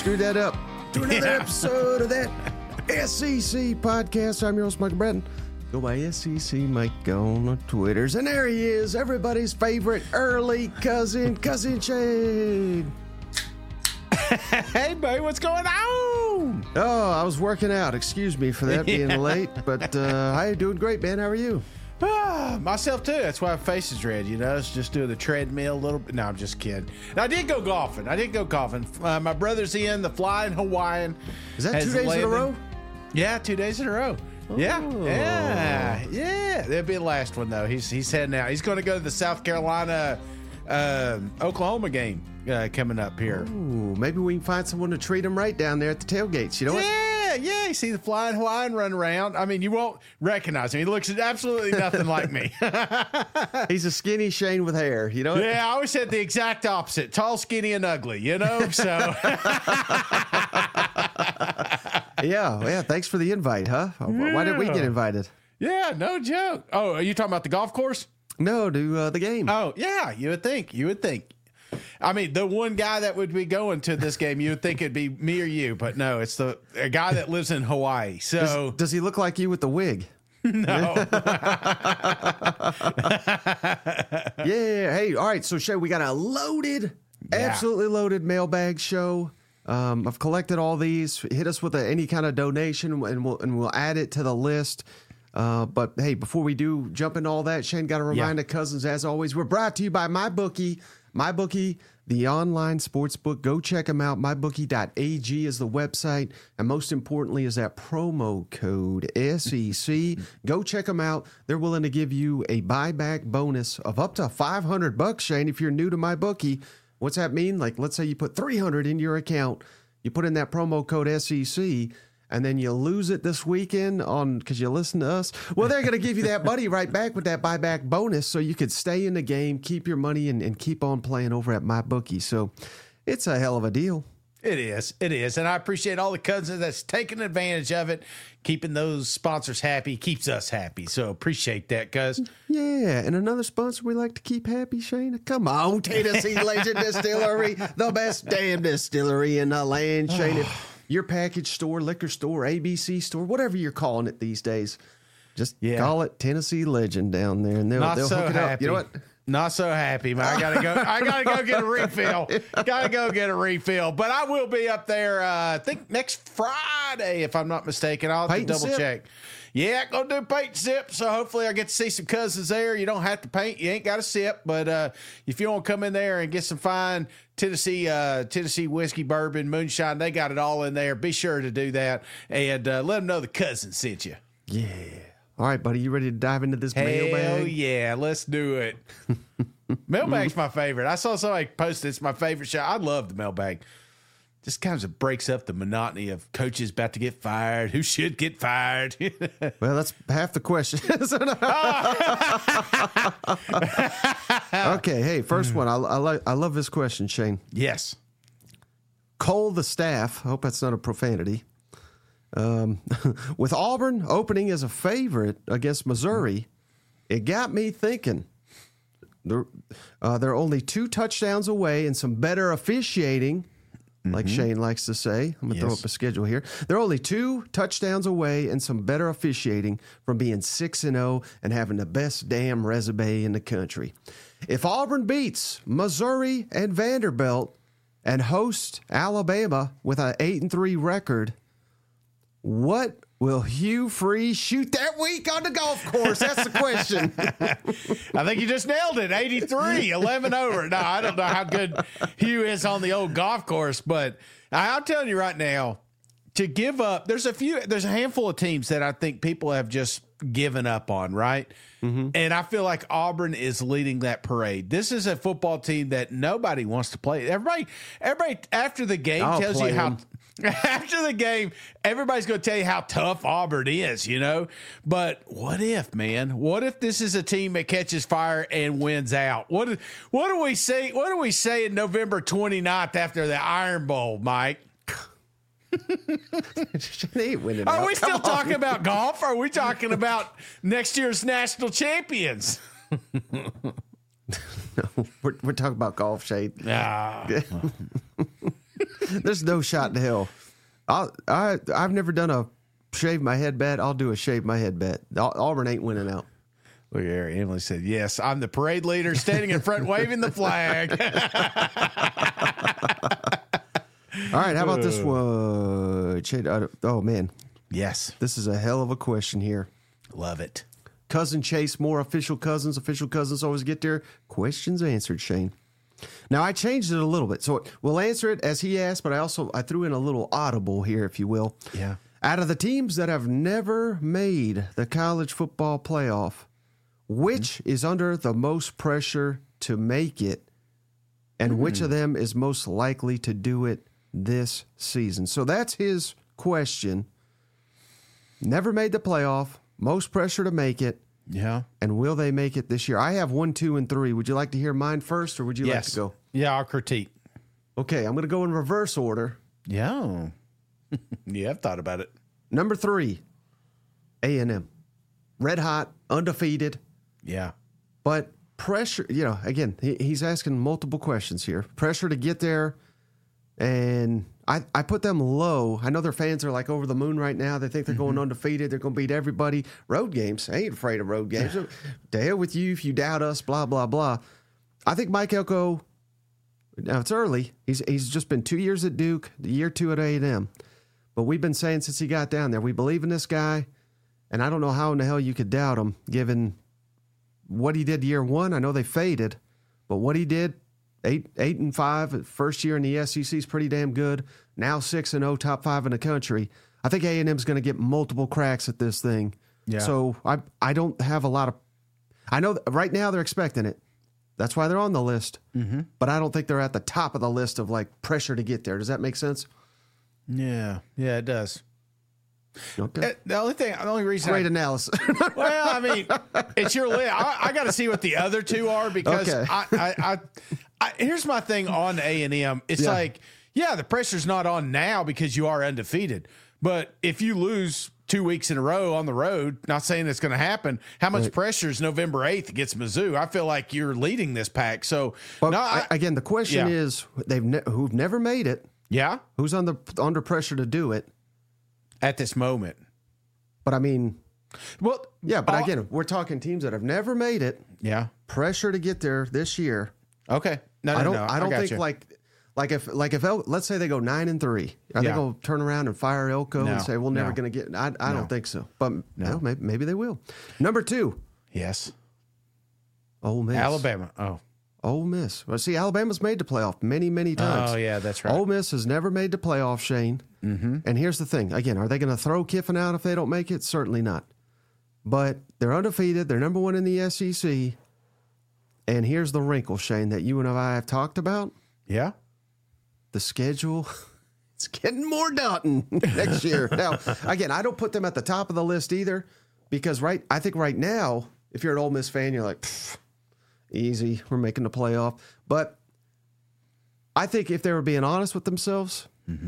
screwed that up. To another episode of that SEC podcast. I'm your host, Michael Bratton. Go by SEC Mike on the Twitters. And there he is, everybody's favorite early cousin Shane. Hey, buddy, what's going on? Oh, I was working out. Excuse me for that being late. But I'm doing great, man. How are you? Myself, too. That's why my face is red, you know. It's just doing the treadmill a little bit. No, I'm just kidding. I did go golfing. My brother's in the Flying Hawaiian. Is that 2 days in a row? Yeah, 2 days in a row. Oh. Yeah. That'll be the last one, though. He's heading out. He's going to go to the South Carolina, Oklahoma game coming up here. Ooh, maybe we can find someone to treat him right down there at the tailgates. You know what? Yeah, you see the Flying Hawaiian run around. I mean, you won't recognize him. He looks absolutely nothing like me. He's a skinny Shane with hair, you know? Yeah, I always said the exact opposite. Tall, skinny, and ugly, you know? So. Yeah, thanks for the invite, huh? Why did we get invited? Yeah, no joke. Oh, are you talking about the golf course? No, to the game. Oh, yeah, you would think. I mean, the one guy that would be going to this game, you would think it'd be me or you, but no, it's a guy that lives in Hawaii. So does he look like you with the wig? No. Yeah. Hey, all right. So, Shay, we got a absolutely loaded mailbag show. I've collected all these. Hit us with any kind of donation, and we'll add it to the list. But hey, before we do jump into all that, Shane, got to remind the cousins, as always, we're brought to you by MyBookie. MyBookie, the online sports book. Go check them out. MyBookie.ag is the website. And most importantly is that promo code SEC. Go check them out. They're willing to give you a buyback bonus of up to $500, Shane, if you're new to MyBookie. What's that mean? Like, let's say you put $300 in your account. You put in that promo code SEC, and then you lose it this weekend because you listen to us. Well, they're going to give you that money right back with that buyback bonus so you could stay in the game, keep your money, and keep on playing over at MyBookie. So it's a hell of a deal. It is. And I appreciate all the cousins that's taking advantage of it. Keeping those sponsors happy keeps us happy. So appreciate that, cuz. Yeah, and another sponsor we like to keep happy, Shane. Come on, Tennessee Legend Distillery, the best damn distillery in the land, Shane. If your package store, liquor store, ABC store, whatever you're calling it these days, just call it Tennessee Legend down there, and they'll hook it up. You know what? Not so happy, man. I gotta go get a refill. But I will be up there, I think next Friday, if I'm not mistaken. I'll have to double check. Yeah, go do paint and sip. So hopefully I get to see some cousins there. You don't have to paint. You ain't got to sip. But if you want to come in there and get some fine Tennessee whiskey, bourbon, moonshine, they got it all in there. Be sure to do that. And let them know the cousins sent you. Yeah. All right, buddy, you ready to dive into this mailbag? Hell yeah, let's do it. Mailbag's my favorite. I saw somebody post it's my favorite show. I love the mailbag. Just kind of breaks up the monotony of coaches about to get fired. Who should get fired? Well, that's half the question. Okay, hey, first one. I love this question, Shane. Yes. Cole the staff. I hope that's not a profanity. With Auburn opening as a favorite against Missouri, it got me thinking. They're only 2 touchdowns away and some better officiating, like Shane likes to say. I'm going to throw up a schedule here. They're only 2 touchdowns away and some better officiating from being 6-0 and having the best damn resume in the country. If Auburn beats Missouri and Vanderbilt and hosts Alabama with an 8-3 record, what will Hugh Freeze shoot that week on the golf course? That's the question. I think you just nailed it. 83, 11 over. No, I don't know how good Hugh is on the old golf course, but I'm telling you right now, to give up, there's a handful of teams that I think people have just given up on, right? Mm-hmm. And I feel like Auburn is leading that parade. This is a football team that nobody wants to play. Everybody after the game tells you how. After the game, everybody's going to tell you how tough Auburn is, you know? But what if, man? What if this is a team that catches fire and wins out? What do we say? What do we say in November 29th after the Iron Bowl, Mike? Are we still talking about golf? Or are we talking about next year's national champions? No, we're talking about golf, Shade. There's no shot in hell. I've never done a shave my head bet. I'll do a shave my head bet. Auburn ain't winning out. Look here, Emily said, "Yes, I'm the parade leader, standing in front, waving the flag." All right, how about this one? Oh man, yes, this is a hell of a question here. Love it. Cousin Chase Moore, official cousins always get their questions answered. Shane. Now I changed it a little bit, so we'll answer it as he asked, but I threw in a little audible here, if you will. Yeah. Out of the teams that have never made the college football playoff, which is under the most pressure to make it, and which of them is most likely to do it this season? So that's his question. Never made the playoff, most pressure to make it. Yeah. And will they make it this year? I have 1, 2, and 3. Would you like to hear mine first, or would you like to go? Yeah, I'll critique. Okay, I'm going to go in reverse order. Yeah. Yeah, I've thought about it. Number 3, A&M. Red hot, undefeated. Yeah. But pressure, again, he's asking multiple questions here. Pressure to get there. And I put them low. I know their fans are like over the moon right now. They think they're going undefeated. They're going to beat everybody. Road games. I ain't afraid of road games. To hell with you if you doubt us, blah, blah, blah. I think Mike Elko, now it's early. He's just been 2 years at Duke, year 2 at A&M. But we've been saying since he got down there, we believe in this guy. And I don't know how in the hell you could doubt him given what he did year 1. I know they faded, but what he did, 8-5, first year in the SEC is pretty damn good. Now 6-0, top 5 in the country. I think A&M's going to get multiple cracks at this thing. Yeah. So I don't have a lot of. I know right now they're expecting it. That's why they're on the list. Mm-hmm. But I don't think they're at the top of the list of like pressure to get there. Does that make sense? Yeah. Yeah, it does. Okay. The only reason. Great analysis. Well, I mean, it's your list. I got to see what the other two are because Okay. Here's my thing on A&M. It's like, the pressure's not on now because you are undefeated. But if you lose 2 weeks in a row on the road, not saying it's going to happen, how much pressure is November 8th against Mizzou? I feel like you're leading this pack. So, again, the question is, who've never made it. Yeah. Who's under pressure to do it? At this moment. But I mean, well, yeah, but again, we're talking teams that have never made it. Yeah. Pressure to get there this year. Okay. No, I don't think if let's say they go 9-3, are they going to turn around and fire Elko and say we're never going to get? I don't think so. But maybe they will. Number 2. Yes. Ole Miss. Alabama. Oh. Ole Miss. Well, see, Alabama's made the playoff many, many times. Oh, yeah, that's right. Ole Miss has never made the playoff, Shane. Mm-hmm. And here's the thing. Again, are they going to throw Kiffin out if they don't make it? Certainly not. But they're undefeated. They're number 1 in the SEC. And here's the wrinkle, Shane, that you and I have talked about. Yeah. The schedule, it's getting more daunting next year. Now, again, I don't put them at the top of the list either because I think right now, if you're an Ole Miss fan, you're like, easy, we're making the playoff. But I think if they were being honest with themselves,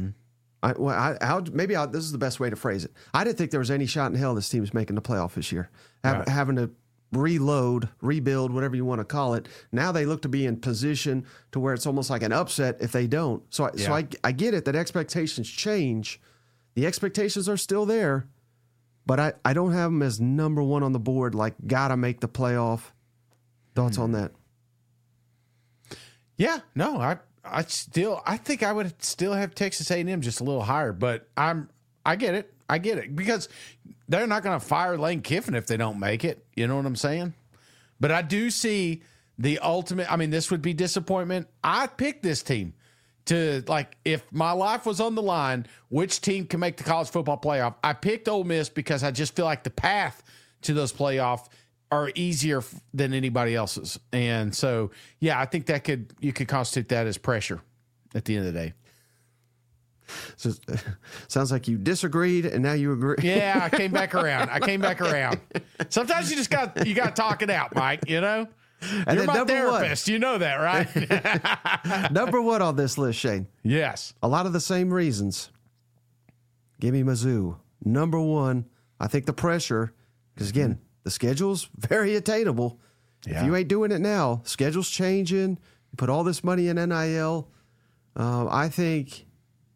this is the best way to phrase it. I didn't think there was any shot in hell this team's making the playoff this year. Having to rebuild, whatever you want to call it. Now they look to be in position to where it's almost like an upset if they don't. So I get it that expectations change. The expectations are still there, but I don't have them as number 1 on the board, like gotta make the playoff. Thoughts on that? Yeah, no, I think I would still have Texas A&M just a little higher, but I get it because they're not going to fire Lane Kiffin if they don't make it. You know what I'm saying? But I do see the ultimate. I mean, this would be disappointment. I picked this team to, like, if my life was on the line, which team can make the college football playoff? I picked Ole Miss because I just feel like the path to those playoffs are easier than anybody else's. And so, yeah, I think you could constitute that as pressure at the end of the day. So, sounds like you disagreed and now you agree. Yeah, I came back around. Sometimes you got to talk it out, Mike, you know? And you're my therapist. You know that, right? Number 1 on this list, Shane. Yes. A lot of the same reasons. Give me Mizzou. Number 1, I think the pressure, because again, the schedule's very attainable. Yeah. If you ain't doing it now, schedule's changing. You put all this money in NIL. I think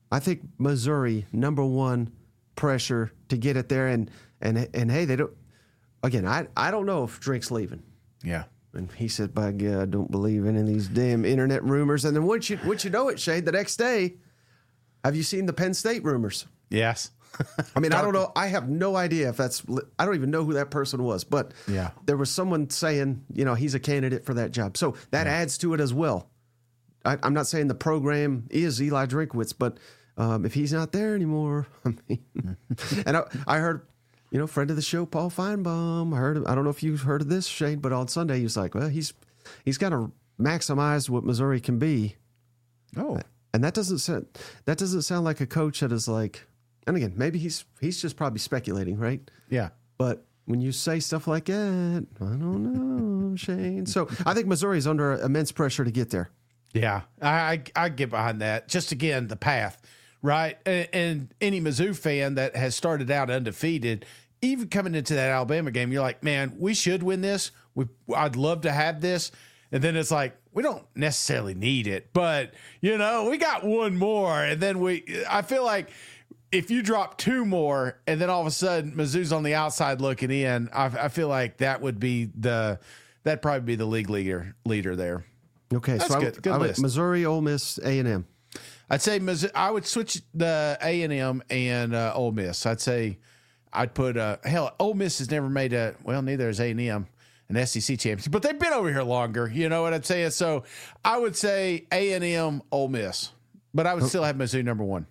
I think Missouri, number one pressure to get it there. And hey, they don't, again, I don't know if Drink's leaving. Yeah. And he said, by God, I don't believe any of these damn internet rumors. And then once you know it, Shane, the next day, have you seen the Penn State rumors? Yes. I mean, I don't know. I have no idea if that's, I don't even know who that person was, but Yeah. there was someone saying, he's a candidate for that job. So that adds to it as well. I'm not saying the program is Eli Drinkwitz, but if he's not there anymore, I mean, and I heard, friend of the show, Paul Feinbaum, I don't know if you've heard of this, Shane, but on Sunday he was like, well, he's got to maximize what Missouri can be. Oh. And that doesn't sound like a coach that is like, and again, maybe he's just probably speculating, right? Yeah. But when you say stuff like that, I don't know, Shane. So I think Missouri's under immense pressure to get there. Yeah. I get behind that. Just again, the path, right? And any Mizzou fan that has started out undefeated, even coming into that Alabama game, you're like, man, we should win this. I'd love to have this. And then it's like, we don't necessarily need it, but we got one more. And then I feel like if you drop two more and then all of a sudden Mizzou's on the outside looking in, I feel like that would be that'd probably be the league leader there. Okay. That's so good. I List. Missouri, Ole Miss, A&M. I'd say I would switch the A&M and Ole Miss. I'd say I'd put Ole Miss has never made neither has A&M. An SEC championship, but they've been over here longer. You know what I'm saying? So I would say A&M, Ole Miss, but I would still have Mizzou number one.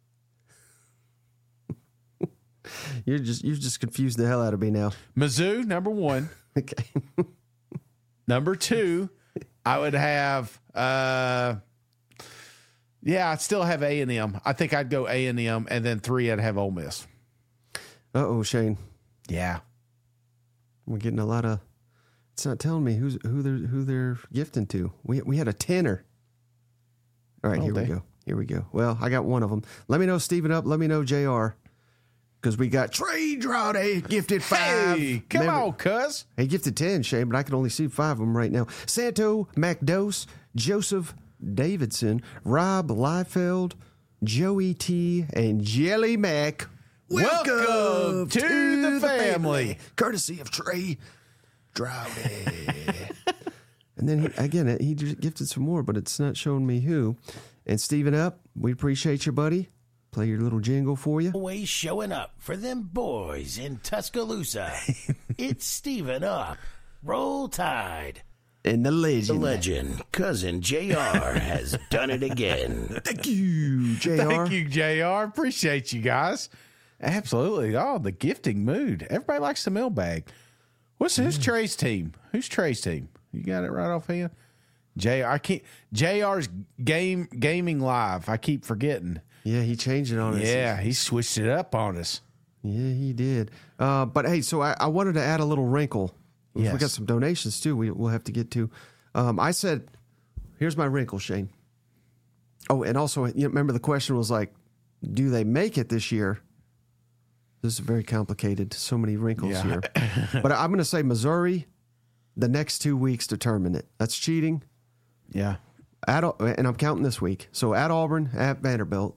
You've just confused the hell out of me now. Mizzou number one. Okay. Number two, I would have. I'd still have A&M. I think I'd go A&M, and then three, I'd have Ole Miss. Uh-oh, Shane. Yeah, we're getting a lot of. It's not telling me who they're gifting to. We had a tenor. All right, Here we go. Well, I got one of them. Let me know Steven up. Let me know JR. Because we got Trey Droughty gifted 5. Hey, come on, cuz. He gifted 10, Shane, but I can only see 5 of them right now. Santo MacDose, Joseph Davidson, Rob Liefeld, Joey T, and Jelly Mac. Welcome to the family. Courtesy of Trey Droughty. And then he just gifted some more, but it's not showing me who. And Steven up, we appreciate you, buddy. Play your little jingle for you. Always showing up for them boys in Tuscaloosa. It's Steven up. Roll Tide. And the legend. The legend, Cousin JR, has done it again. Thank you, JR. Thank you, JR. Appreciate you guys. Absolutely. Oh, the gifting mood. Everybody likes the mailbag. Who's Trey's team? Who's Trey's team? You got it right offhand? JR's gaming live. I keep forgetting. Yeah, he changed it on us. Yeah, he switched it up on us. Yeah, he did. But hey, so I wanted to add a little wrinkle. Yes. We got some donations too. We'll have to get to. I said, here's my wrinkle, Shane. Oh, and also, remember the question was like, do they make it this year? This is very complicated. So many wrinkles here. But I'm going to say Missouri, the next 2 weeks determine it. That's cheating. Yeah. And I'm counting this week. So at Auburn, at Vanderbilt,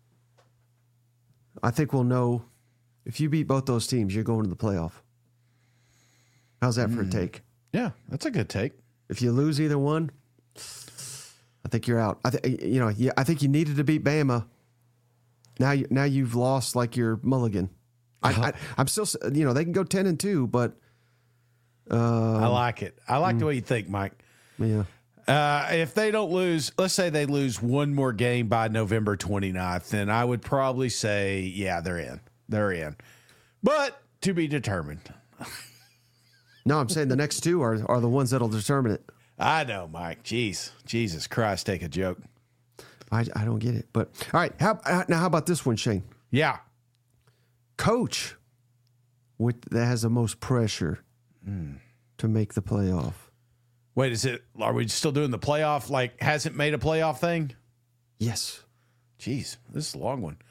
I think we'll know if you beat both those teams, you're going to the playoff. How's that for a take? Yeah, that's a good take. If you lose either one, I think you're out. I think you needed to beat Bama. Now you've lost like your mulligan. I'm still, they can go 10-2, but I like it. I like the way you think, Mike. Yeah. If they don't lose, let's say they lose one more game by November 29th, then I would probably say, yeah, they're in. They're in. But to be determined. No, I'm saying the next 2 are the ones that'll determine it. I know, Mike. Jesus Christ, take a joke. I don't get it. But all right, how about this one, Shane? Yeah. Coach that has the most pressure to make the playoff. Wait, are we still doing the playoff, like hasn't made a playoff thing? Yes. Jeez, this is a long one.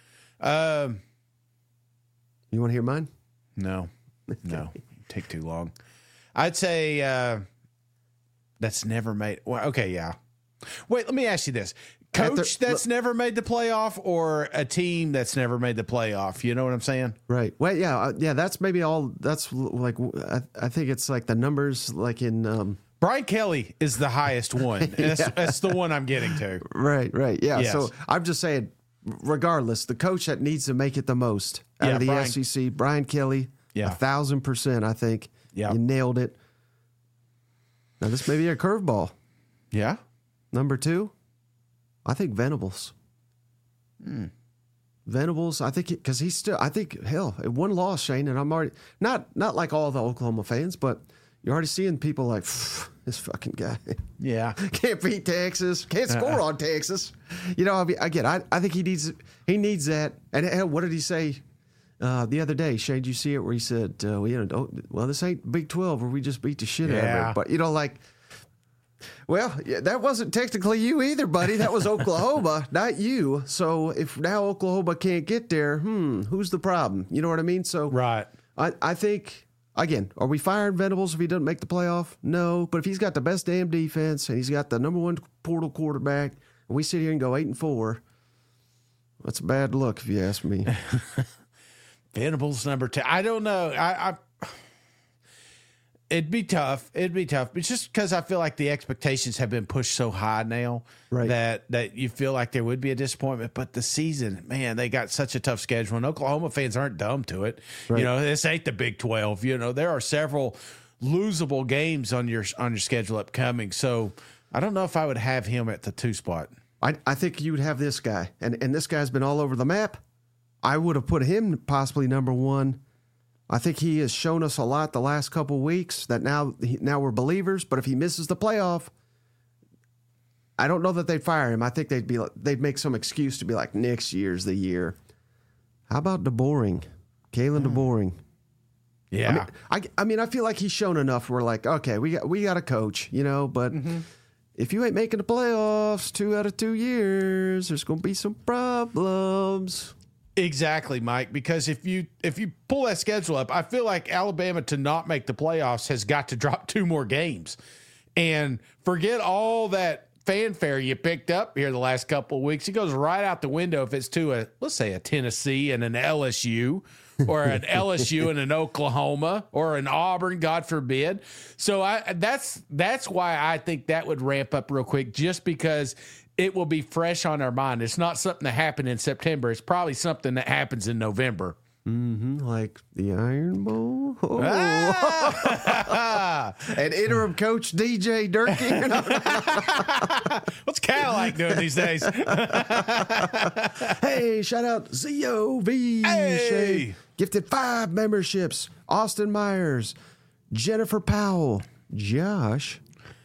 You want to hear mine? No. Take too long. I'd say that's never made. Well, okay, yeah. Wait, let me ask you this. Coach that's never made the playoff or a team that's never made the playoff? You know what I'm saying? Right. Well, yeah. That's maybe all. That's like I think it's like the numbers, like in. Brian Kelly is the highest one. That's the one I'm getting to. Right. Yeah. Yes. So I'm just saying, regardless, the coach that needs to make it the most out of the SEC, Brian Kelly, 1,000%. I think. Yeah. You nailed it. Now this may be a curveball. Yeah. Number 2. I think Venables. Venables, I think, because he's still, I think, hell, one loss, Shane, and I'm already, not like all the Oklahoma fans, but you're already seeing people like, this fucking guy. Yeah. Can't beat Texas, can't score on Texas. You know, I think he needs that. And what did he say the other day? Shane, did you see it where he said, well, this ain't Big 12 where we just beat the shit out of it. But, you know, like, well, yeah, that wasn't technically you either, buddy. That was Oklahoma, not you. So if now Oklahoma can't get there, who's the problem? You know what I mean? So right. I think, again, are we firing Venables if he doesn't make the playoff? No. But if he's got the best damn defense and he's got the number 1 portal quarterback, and we sit here and go 8-4, that's a bad look if you ask me. Venables number 2. I don't know. It'd be tough. It's just because I feel like the expectations have been pushed so high now that you feel like there would be a disappointment. But the season, man, they got such a tough schedule, and Oklahoma fans aren't dumb to it. Right. You know, this ain't the Big 12. You know, there are several losable games on your schedule upcoming. So I don't know if I would have him at the 2 spot. I think you would have this guy, and this guy's been all over the map. I would have put him possibly number 1. I think he has shown us a lot the last couple of weeks that now we're believers. But if he misses the playoff, I don't know that they'd fire him. I think they'd make some excuse to be like, next year's the year. How about DeBoring, Kalen DeBoring? Yeah, I mean, I feel like he's shown enough. We're like, okay, we got a coach, you know. But if you ain't making the playoffs 2 out of 2 years, there's going to be some problems. Exactly, Mike, because if you pull that schedule up, I feel like Alabama to not make the playoffs has got to drop 2 more games. And forget all that fanfare you picked up here the last couple of weeks. It goes right out the window if it's to let's say a Tennessee and an LSU or an LSU and an Oklahoma or an Auburn, God forbid. So that's why I think that would ramp up real quick, just because it will be fresh on our mind. It's not something that happened in September. It's probably something that happens in November. Like the Iron Bowl. Oh. And interim coach DJ Durkee. What's Cadillac doing these days? Hey, shout out ZOV. Hey. Gifted 5 memberships. Austin Myers, Jennifer Powell, Josh,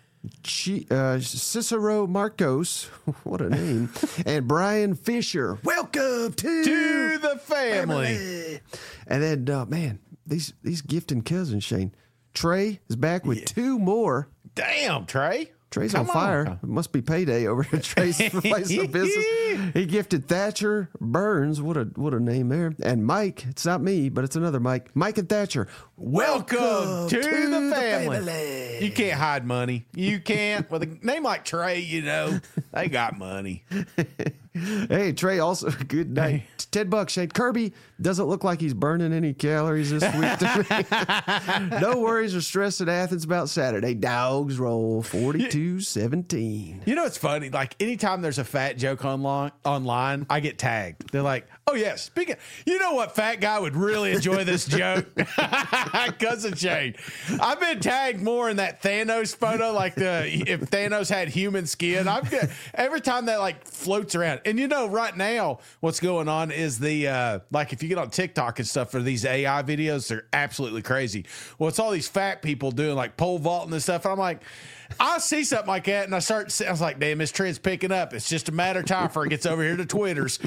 Cicero Marcos, what a name, and Brian Fisher. Welcome to the family. And then, man, these gifting cousins, Shane. Trey is back with 2 more. Damn, Trey. Trey's on fire. It must be payday over at Trey's place of business. He gifted Thatcher Burns. What a name there. And Mike, it's not me, but it's another Mike. Mike and Thatcher. Welcome to the family. You can't hide money. You can't. With a name like Trey, you know, they got money. Hey, Trey, also, good night. $10, Shane. Kirby doesn't look like he's burning any calories this week to me. No worries or stress in Athens about Saturday. Dogs roll 42-17. You know, it's funny. Like, anytime there's a fat joke online, I get tagged. They're like, oh, yeah, speaking, you know what fat guy would really enjoy this joke? Cousin Shane. I've been tagged more in that Thanos photo, like if Thanos had human skin. Every time that like floats around. And you know, right now, what's going on is the like if you get on TikTok and stuff for these AI videos, they're absolutely crazy. Well, it's all these fat people doing like pole vaulting and stuff. And I'm like, I see something like that, and I was like, damn, this trend's picking up. It's just a matter of time before it gets over here to Twitters.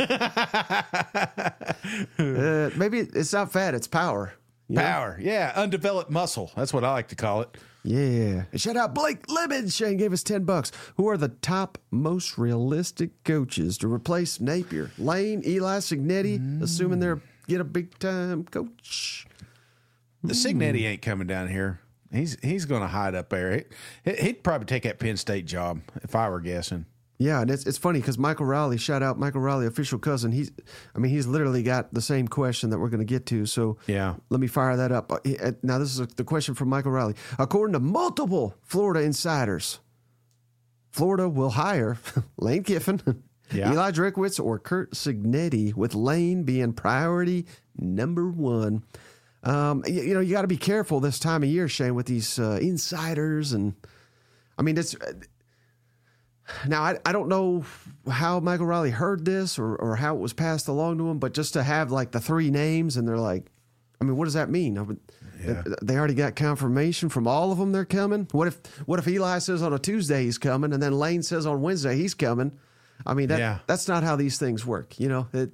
Maybe it's not fat, it's power. Power, yeah, undeveloped muscle. That's what I like to call it. Yeah. And shout out Blake Lemon. Shane gave us $10. Who are the top most realistic coaches to replace Napier? Lane, Eli, Signetti, assuming they're get a big time coach. The Signetti ain't coming down here. He's going to hide up there. He'd probably take that Penn State job if I were guessing. Yeah, and it's funny because Michael Riley, shout out Michael Riley, official cousin. He's literally got the same question that we're going to get to. So yeah, let me fire that up. Now this is the question from Michael Riley. According to multiple Florida insiders, Florida will hire Lane Kiffin, Eli Drinkwitz, or Curt Cignetti, with Lane being priority number one. You got to be careful this time of year, Shane, with these insiders, and I mean it's. Now, I don't know how Michael Riley heard this or how it was passed along to him, but just to have like the three names and they're like, I mean, what does that mean? They already got confirmation from all of them they're coming. What if Eli says on a Tuesday he's coming and then Lane says on Wednesday he's coming? I mean, that's not how these things work, So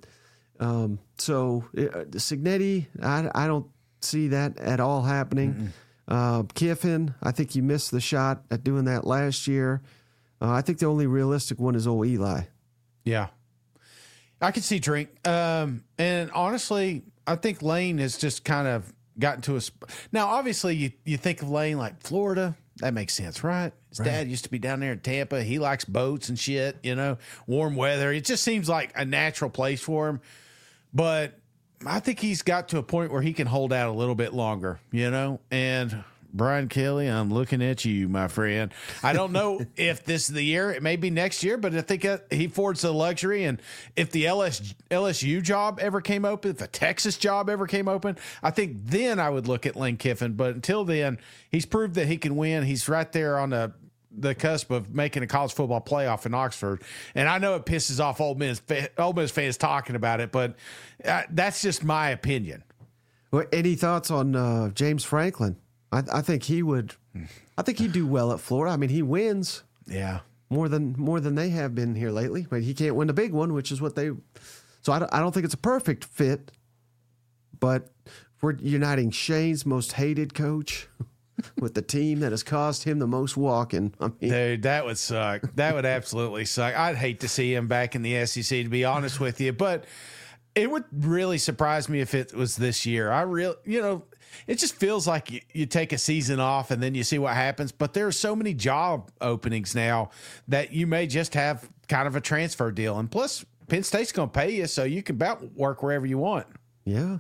Cignetti, I don't see that at all happening. Kiffin, I think you missed the shot at doing that last year. I think the only realistic one is old Eli. Yeah. I could see Drink. And honestly, I think Lane has just kind of gotten to a... Now, obviously, you think of Lane like Florida. That makes sense, right? His dad used to be down there in Tampa. He likes boats and shit, warm weather. It just seems like a natural place for him. But I think he's got to a point where he can hold out a little bit longer, And... Brian Kelly, I'm looking at you, my friend. I don't know if this is the year. It may be next year, but I think he affords the luxury. And if the LSU job ever came open, if the Texas job ever came open, I think then I would look at Lane Kiffin. But until then, he's proved that he can win. He's right there on the cusp of making a college football playoff in Oxford. And I know it pisses off Ole Miss fans talking about it, but that's just my opinion. Well, any thoughts on James Franklin? I think he would. I think he'd do well at Florida. I mean, he wins. Yeah, more than they have been here lately. But he can't win the big one, which is what they. So I don't think it's a perfect fit. But we're uniting Shane's most hated coach with the team that has cost him the most walking. I mean, dude, that would suck. That would absolutely suck. I'd hate to see him back in the SEC, to be honest with you. But it would really surprise me if it was this year. It just feels like you take a season off and then you see what happens. But there are so many job openings now that you may just have kind of a transfer deal. And plus, Penn State's going to pay you, so you can about work wherever you want. Yeah.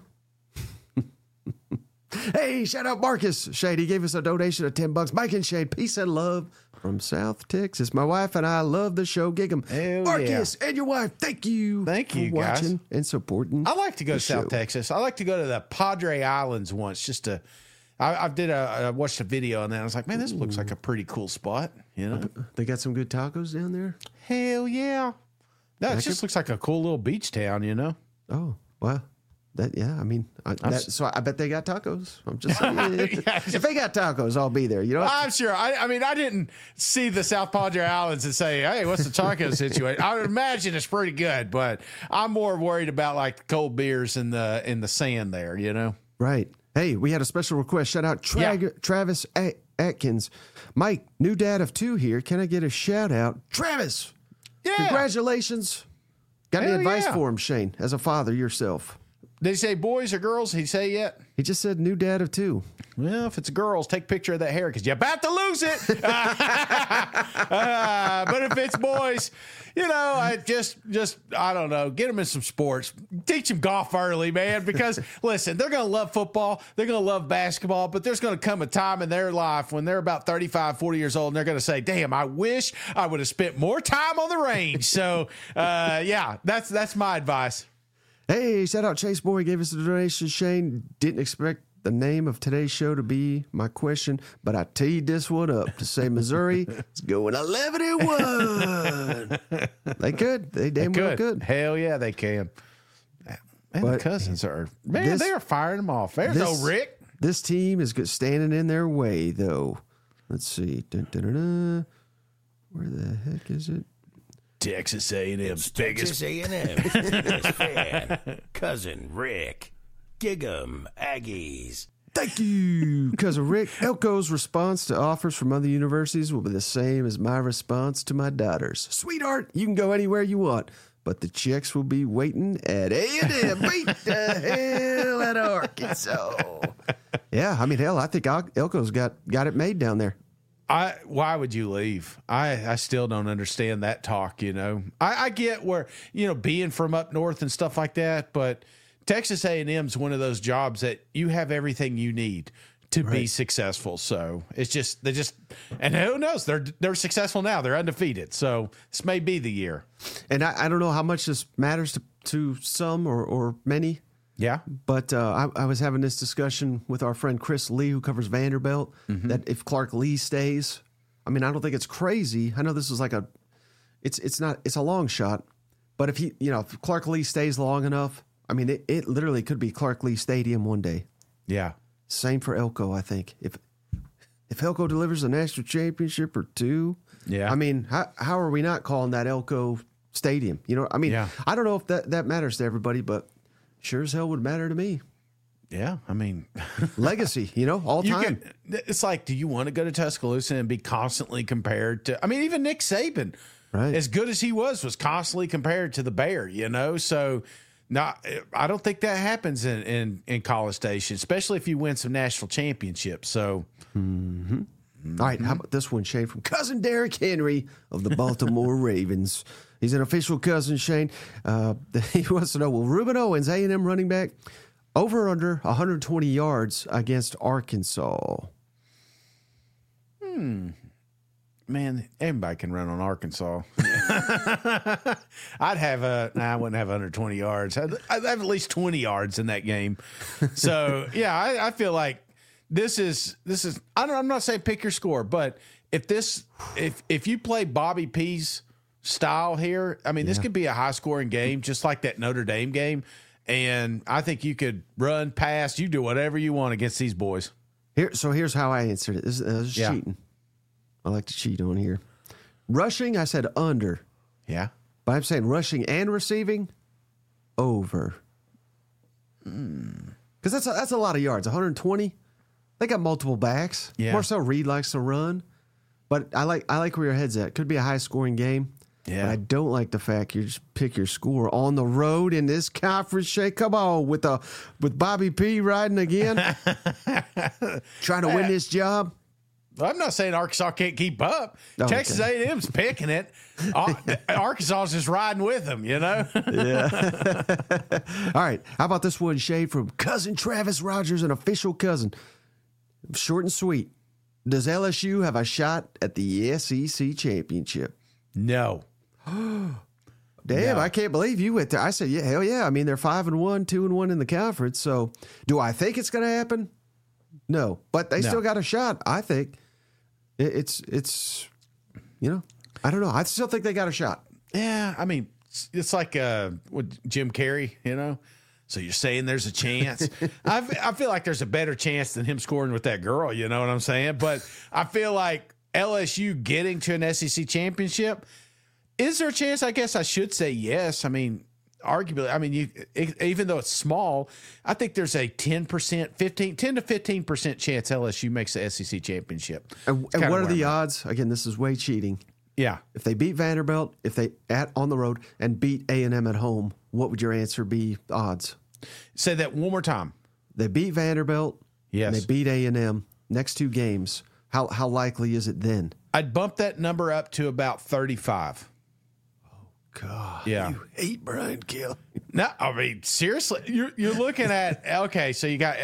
Hey, shout out Marcus Shade. He gave us a donation of $10. Mike and Shade, peace and love from South Texas. My wife and I love the show. Gig 'em. Marcus and your wife, thank you. Thank you, for watching and supporting. I like to go to South Texas. I like to go to the Padre Islands once just to. I watched a video on that. I was like, man, this looks like a pretty cool spot. They got some good tacos down there. Hell yeah! It just looks like a cool little beach town. Oh wow. I mean, so I bet they got tacos. I'm just saying, if they got tacos, I'll be there. I'm sure. I mean, I didn't see the South Padre Islands and say, hey, what's the taco situation? I would imagine it's pretty good, but I'm more worried about like the cold beers in the sand there, Right. Hey, we had a special request. Shout out Travis Atkins. Mike, new dad of 2 here. Can I get a shout out? Travis. Yeah. Congratulations. Got any advice for him, Shane, as a father yourself? Did he say boys or girls? Did he say yet? He just said new dad of 2. Well, if it's girls, take a picture of that hair because you're about to lose it. But if it's boys, I just I don't know. Get them in some sports. Teach them golf early, man, because, listen, they're going to love football. They're going to love basketball, but there's going to come a time in their life when they're about 35, 40 years old, and they're going to say, damn, I wish I would have spent more time on the range. So, that's my advice. Hey, shout out Chase Boy, gave us a donation. Shane, didn't expect the name of today's show to be my question, but I teed this one up to say Missouri is going 11-1. They could. They damn well could. Hell yeah, they can. And the Cousins are, man, they are firing them off. There's old Rick. This team is standing in their way, though. Let's see. Where the heck is it? Texas A&M's Texas A&M's biggest fan, Cousin Rick. Gig 'em, Aggies. Thank you, Cousin Rick. Elko's response to offers from other universities will be the same as my response to my daughters. Sweetheart, you can go anywhere you want, but the checks will be waiting at A&M. Beat the hell out of Arkansas. Yeah, I mean, hell, I think Elko's got it made down there. Why would you leave? I still don't understand that talk, you know. I get where, you know, being from up north and stuff like that, but Texas A&M's one of those jobs that you have everything you need to be successful. So it's just, and who knows, they're successful now. They're undefeated. So this may be the year. And I don't know how much this matters to some or many. Yeah. But I was having this discussion with our friend Chris Lee, who covers Vanderbilt, that if Clark Lee stays, I mean, I don't think it's crazy. I know this is like it's a long shot, but if Clark Lee stays long enough, I mean, it literally could be Clark Lee Stadium one day. Yeah. Same for Elko, I think. If Elko delivers a national championship or two, yeah. I mean, how are we not calling that Elko Stadium? You know, I mean, I don't know if that matters to everybody, but sure as hell would matter to me. Yeah, I mean, legacy, you know, all time. It's like, do you want to go to Tuscaloosa and be constantly compared to? I mean, even Nick Saban, right, as good as he was constantly compared to the Bear. You know, so. No, I don't think that happens in College Station, especially if you win some national championships. So, all right, how about this one, Shane, from cousin Derrick Henry of the Baltimore Ravens. He's an official cousin, Shane. He wants to know, will Ruben Owens, A&M running back, over or under 120 yards against Arkansas? Man, anybody can run on Arkansas. I wouldn't have under 20 yards. I'd have at least 20 yards in that game. So, yeah, I feel like this is. I'm not saying pick your score, but if you play Bobby P's style here, I mean, this could be a high scoring game, just like that Notre Dame game. And I think you could run, pass, you do whatever you want against these boys. Here's how I answered it. This is cheating. I like to cheat on here. Rushing, I said under. Yeah. But I'm saying rushing and receiving, over. Because that's a lot of yards. 120. They got multiple backs. Yeah. Marcel Reed likes to run. But I like where your head's at. Could be a high scoring game. Yeah. But I don't like the fact you just pick your score on the road in this conference. Shake, come on, with Bobby P riding again, trying to win this job. I'm not saying Arkansas can't keep up. Texas A&M's picking it. Arkansas is just riding with them, you know? Yeah. All right. How about this one, Shay, from cousin Travis Rogers, an official cousin. Short and sweet. Does LSU have a shot at the SEC championship? No. Damn, No. I can't believe you went there. I said, yeah, hell yeah. I mean, they're 5-1, 2-1 in the conference. So do I think it's going to happen? No. But they still got a shot, I think. It's you know, I don't know. I still think they got a shot. Yeah, I mean, it's like with Jim Carrey, you know? So you're saying there's a chance? I feel like there's a better chance than him scoring with that girl, you know what I'm saying? But I feel like LSU getting to an SEC championship, is there a chance? I guess I should say yes. I mean, arguably, I mean, even though it's small, I think there's a 10 to 15% chance LSU makes the SEC championship. And what are the odds? Again, this is way cheating. Yeah. If they beat Vanderbilt, if they on the road and beat A&M at home, what would your answer be? Odds. Say that one more time. They beat Vanderbilt. Yes. And they beat A&M. Next two games. How likely is it then? I'd bump that number up to about 35. God, yeah. You hate Brian Kelly. No, I mean, seriously, you're looking at, okay, so you got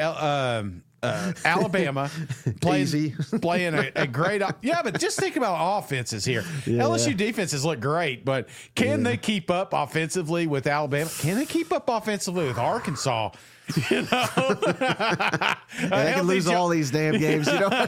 Alabama playing a great, yeah, but just think about offenses here. Yeah. LSU defenses look great, but can they keep up offensively with Alabama? Can they keep up offensively with Arkansas? You know, they can lose all these damn games. You know,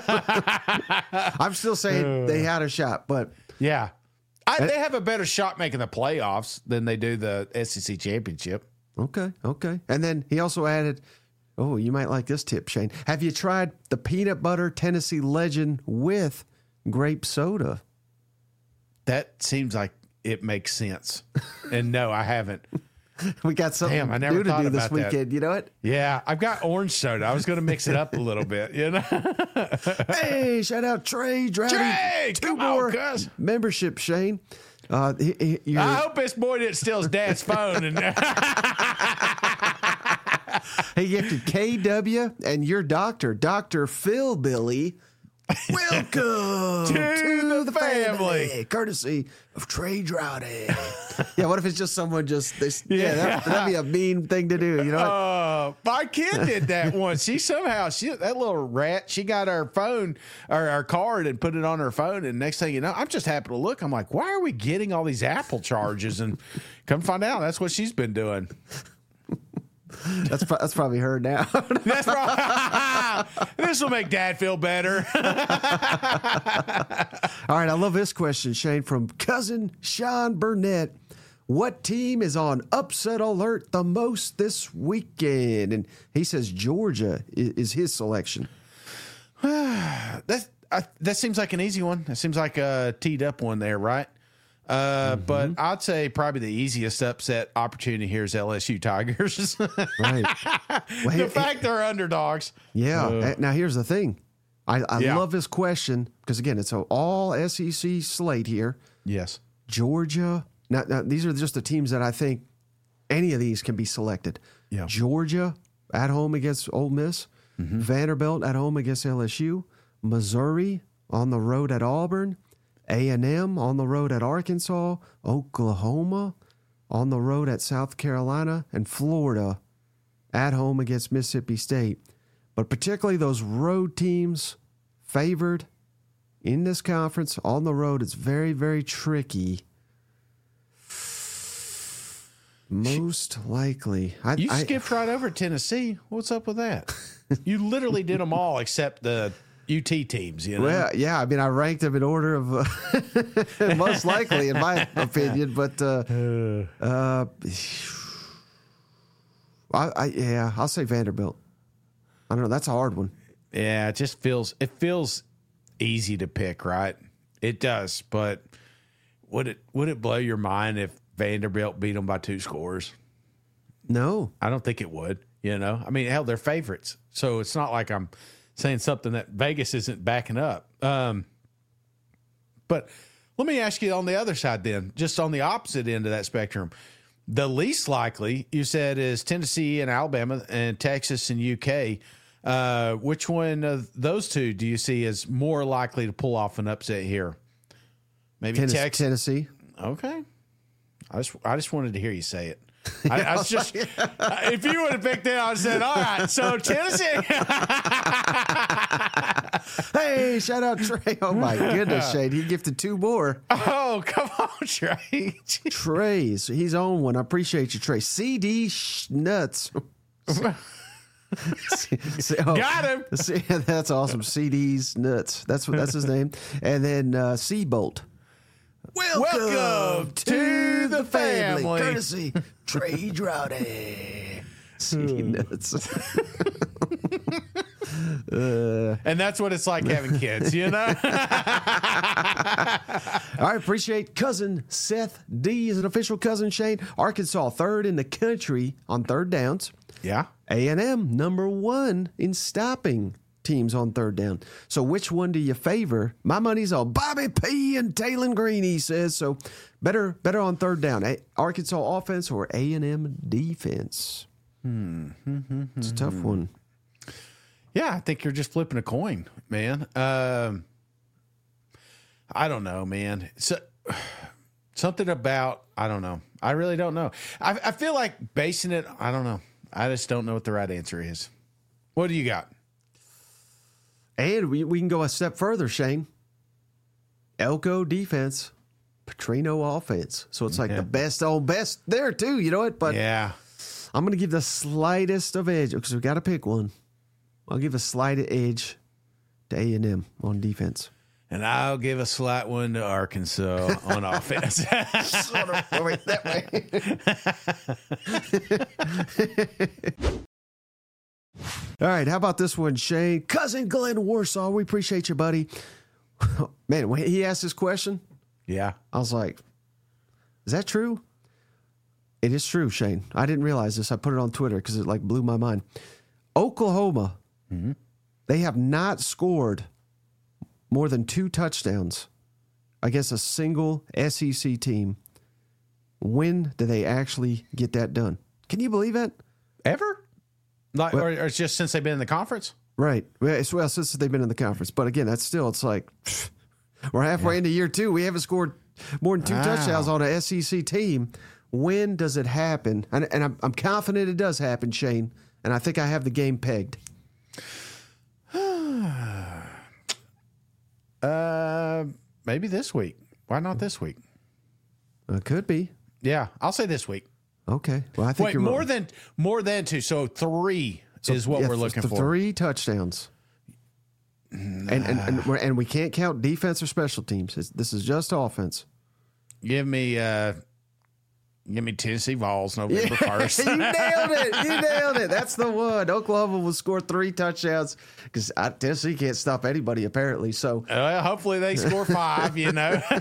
I'm still saying they had a shot, but yeah. They have a better shot making the playoffs than they do the SEC championship. Okay. And then he also added, oh, you might like this tip, Shane. Have you tried the peanut butter Tennessee Legend with grape soda? That seems like it makes sense. And no, I haven't. We got something I never new to do this about weekend. That. You know what? Yeah, I've got orange soda. I was going to mix it up a little bit, you know? Hey, shout out Trey. Trey, two more membership, Shane. I hope this boy didn't steal his dad's phone. And He gifted KW and your doctor, Dr. Phil Billy. Welcome to the family. Courtesy of Trey Droughty. Yeah, what if it's just someone that'd be a mean thing to do, you know? My kid did that once. That little rat, she got our phone or our card and put it on her phone. And next thing you know, I'm just happy to look. I'm like, why are we getting all these Apple charges? And come find out, that's what she's been doing. That's probably her now. That's this will make Dad feel better. All right, I love this question, Shane, from cousin Sean Burnett. What team is on upset alert the most this weekend? And he says Georgia is his selection. That seems like an easy one. That seems like a teed up one there, right? But I'd say probably the easiest upset opportunity here is LSU Tigers. Right. Well, the fact they're underdogs. Yeah. Now, here's the thing. I love this question because, again, it's an all SEC slate here. Yes. Georgia. Now, these are just the teams that I think any of these can be selected. Yeah. Georgia at home against Ole Miss. Vanderbilt at home against LSU. Missouri on the road at Auburn. A&M on the road at Arkansas. Oklahoma on the road at South Carolina. And Florida at home against Mississippi State. But particularly those road teams favored in this conference on the road, it's very, very tricky. Most likely. You skipped right over Tennessee. What's up with that? You literally did them all except the UT teams, you know? Well, yeah. I mean, I ranked them in order of most likely, in my opinion. But I'll say Vanderbilt. I don't know. That's a hard one. Yeah, it feels easy to pick, right? It does, but would it blow your mind if Vanderbilt beat them by 2 scores? No. I don't think it would, you know? I mean, hell, they're favorites. So it's not like I'm saying something that Vegas isn't backing up. But let me ask you on the other side then, just on the opposite end of that spectrum. The least likely, you said, is Tennessee and Alabama and Texas and UK. Which one of those two do you see as more likely to pull off an upset here? Maybe Texas. Tennessee. Okay. I just wanted to hear you say it. I was just if you would have picked it, I would have said, all right, so Tennessee. Hey, shout out Trey. Oh my goodness, Shane. He gifted 2 more. Oh, come on, Trey. Trey's. He's on one. I appreciate you, Trey. CD Nuts. Got him. That's awesome. CD's Nuts. That's his name. And then Seabolt. Welcome to the family. Courtesy Trey Droughty. CD Nuts. And that's what it's like having kids, you know? I appreciate cousin Seth D is an official cousin Shane. Arkansas 3rd in the country on 3rd downs. Yeah. A&M number 1 in stopping teams on 3rd down. So which one do you favor? My money's on Bobby P and Taylon Green, he says. So better on 3rd down. Arkansas offense or A&M defense? It's a tough one. Yeah, I think you're just flipping a coin, man. I don't know, man. So, something about, I don't know. I really don't know. I feel like basing it, I don't know. I just don't know what the right answer is. What do you got? And we can go a step further, Shane. Elko defense, Petrino offense. So it's like the best on best there too, you know what? But yeah, I'm going to give the slightest of edge because we've got to pick one. I'll give a slight edge to A&M on defense. And I'll give a slight one to Arkansas on offense. Sort of that way. All right, how about this one, Shane? Cousin Glenn Warsaw, we appreciate you, buddy. Man, when he asked this question, yeah, I was like, is that true? It is true, Shane. I didn't realize this. I put it on Twitter because it like blew my mind. Oklahoma, they have not scored more than 2 touchdowns against a single SEC team. When do they actually get that done? Can you believe that? Ever? Like, or it's just since they've been in the conference? Right. Well, since they've been in the conference. But again, it's like we're halfway into year 2. We haven't scored more than 2 touchdowns on an SEC team. When does it happen? And I'm confident it does happen, Shane. And I think I have the game pegged. Maybe this week. Why not this week? Could be. Yeah, I'll say this week. Okay. Well, I think Wait, you're more than 2. So 3 is what we're looking for. 3 touchdowns. And we can't count defense or special teams. This is just offense. Give me Tennessee Vols November 1st. You nailed it. That's the one. Oklahoma will score 3 touchdowns because Tennessee can't stop anybody apparently. So hopefully they score 5. Isn't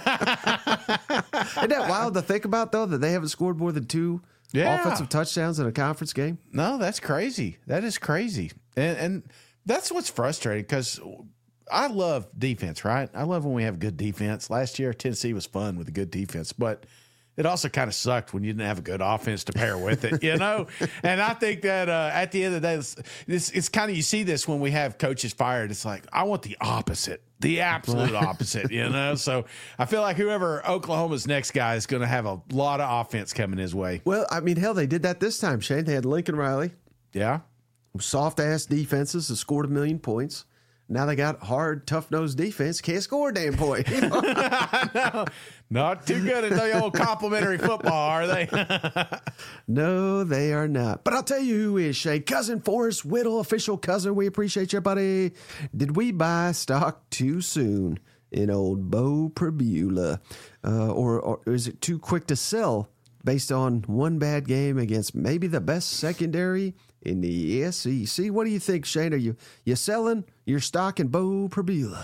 that wild to think about though, that they haven't scored more than 2 offensive touchdowns in a conference game? No, that's crazy. That is crazy. And that's what's frustrating because I love defense, right? I love when we have good defense. Last year, Tennessee was fun with a good defense, but it also kind of sucked when you didn't have a good offense to pair with it, you know? And I think that at the end of the day, it's kind of, you see this when we have coaches fired. It's like, I want the opposite, the absolute opposite, you know? So I feel like whoever Oklahoma's next guy is going to have a lot of offense coming his way. Well, I mean, hell, they did that this time, Shane. They had Lincoln Riley. Yeah. Soft-ass defenses that scored 1 million points. Now they got hard, tough-nosed defense. Can't score a damn point. You know? No, not too good at the old complimentary football, are they? No, they are not. But I'll tell you who is, Shay. Cousin Forrest Whittle, official cousin. We appreciate you, buddy. Did we buy stock too soon in old Bo Prabula? Or is it too quick to sell based on one bad game against maybe the best secondary in the SEC? What do you think, Shane? Are you selling your stock in Bo Prabula?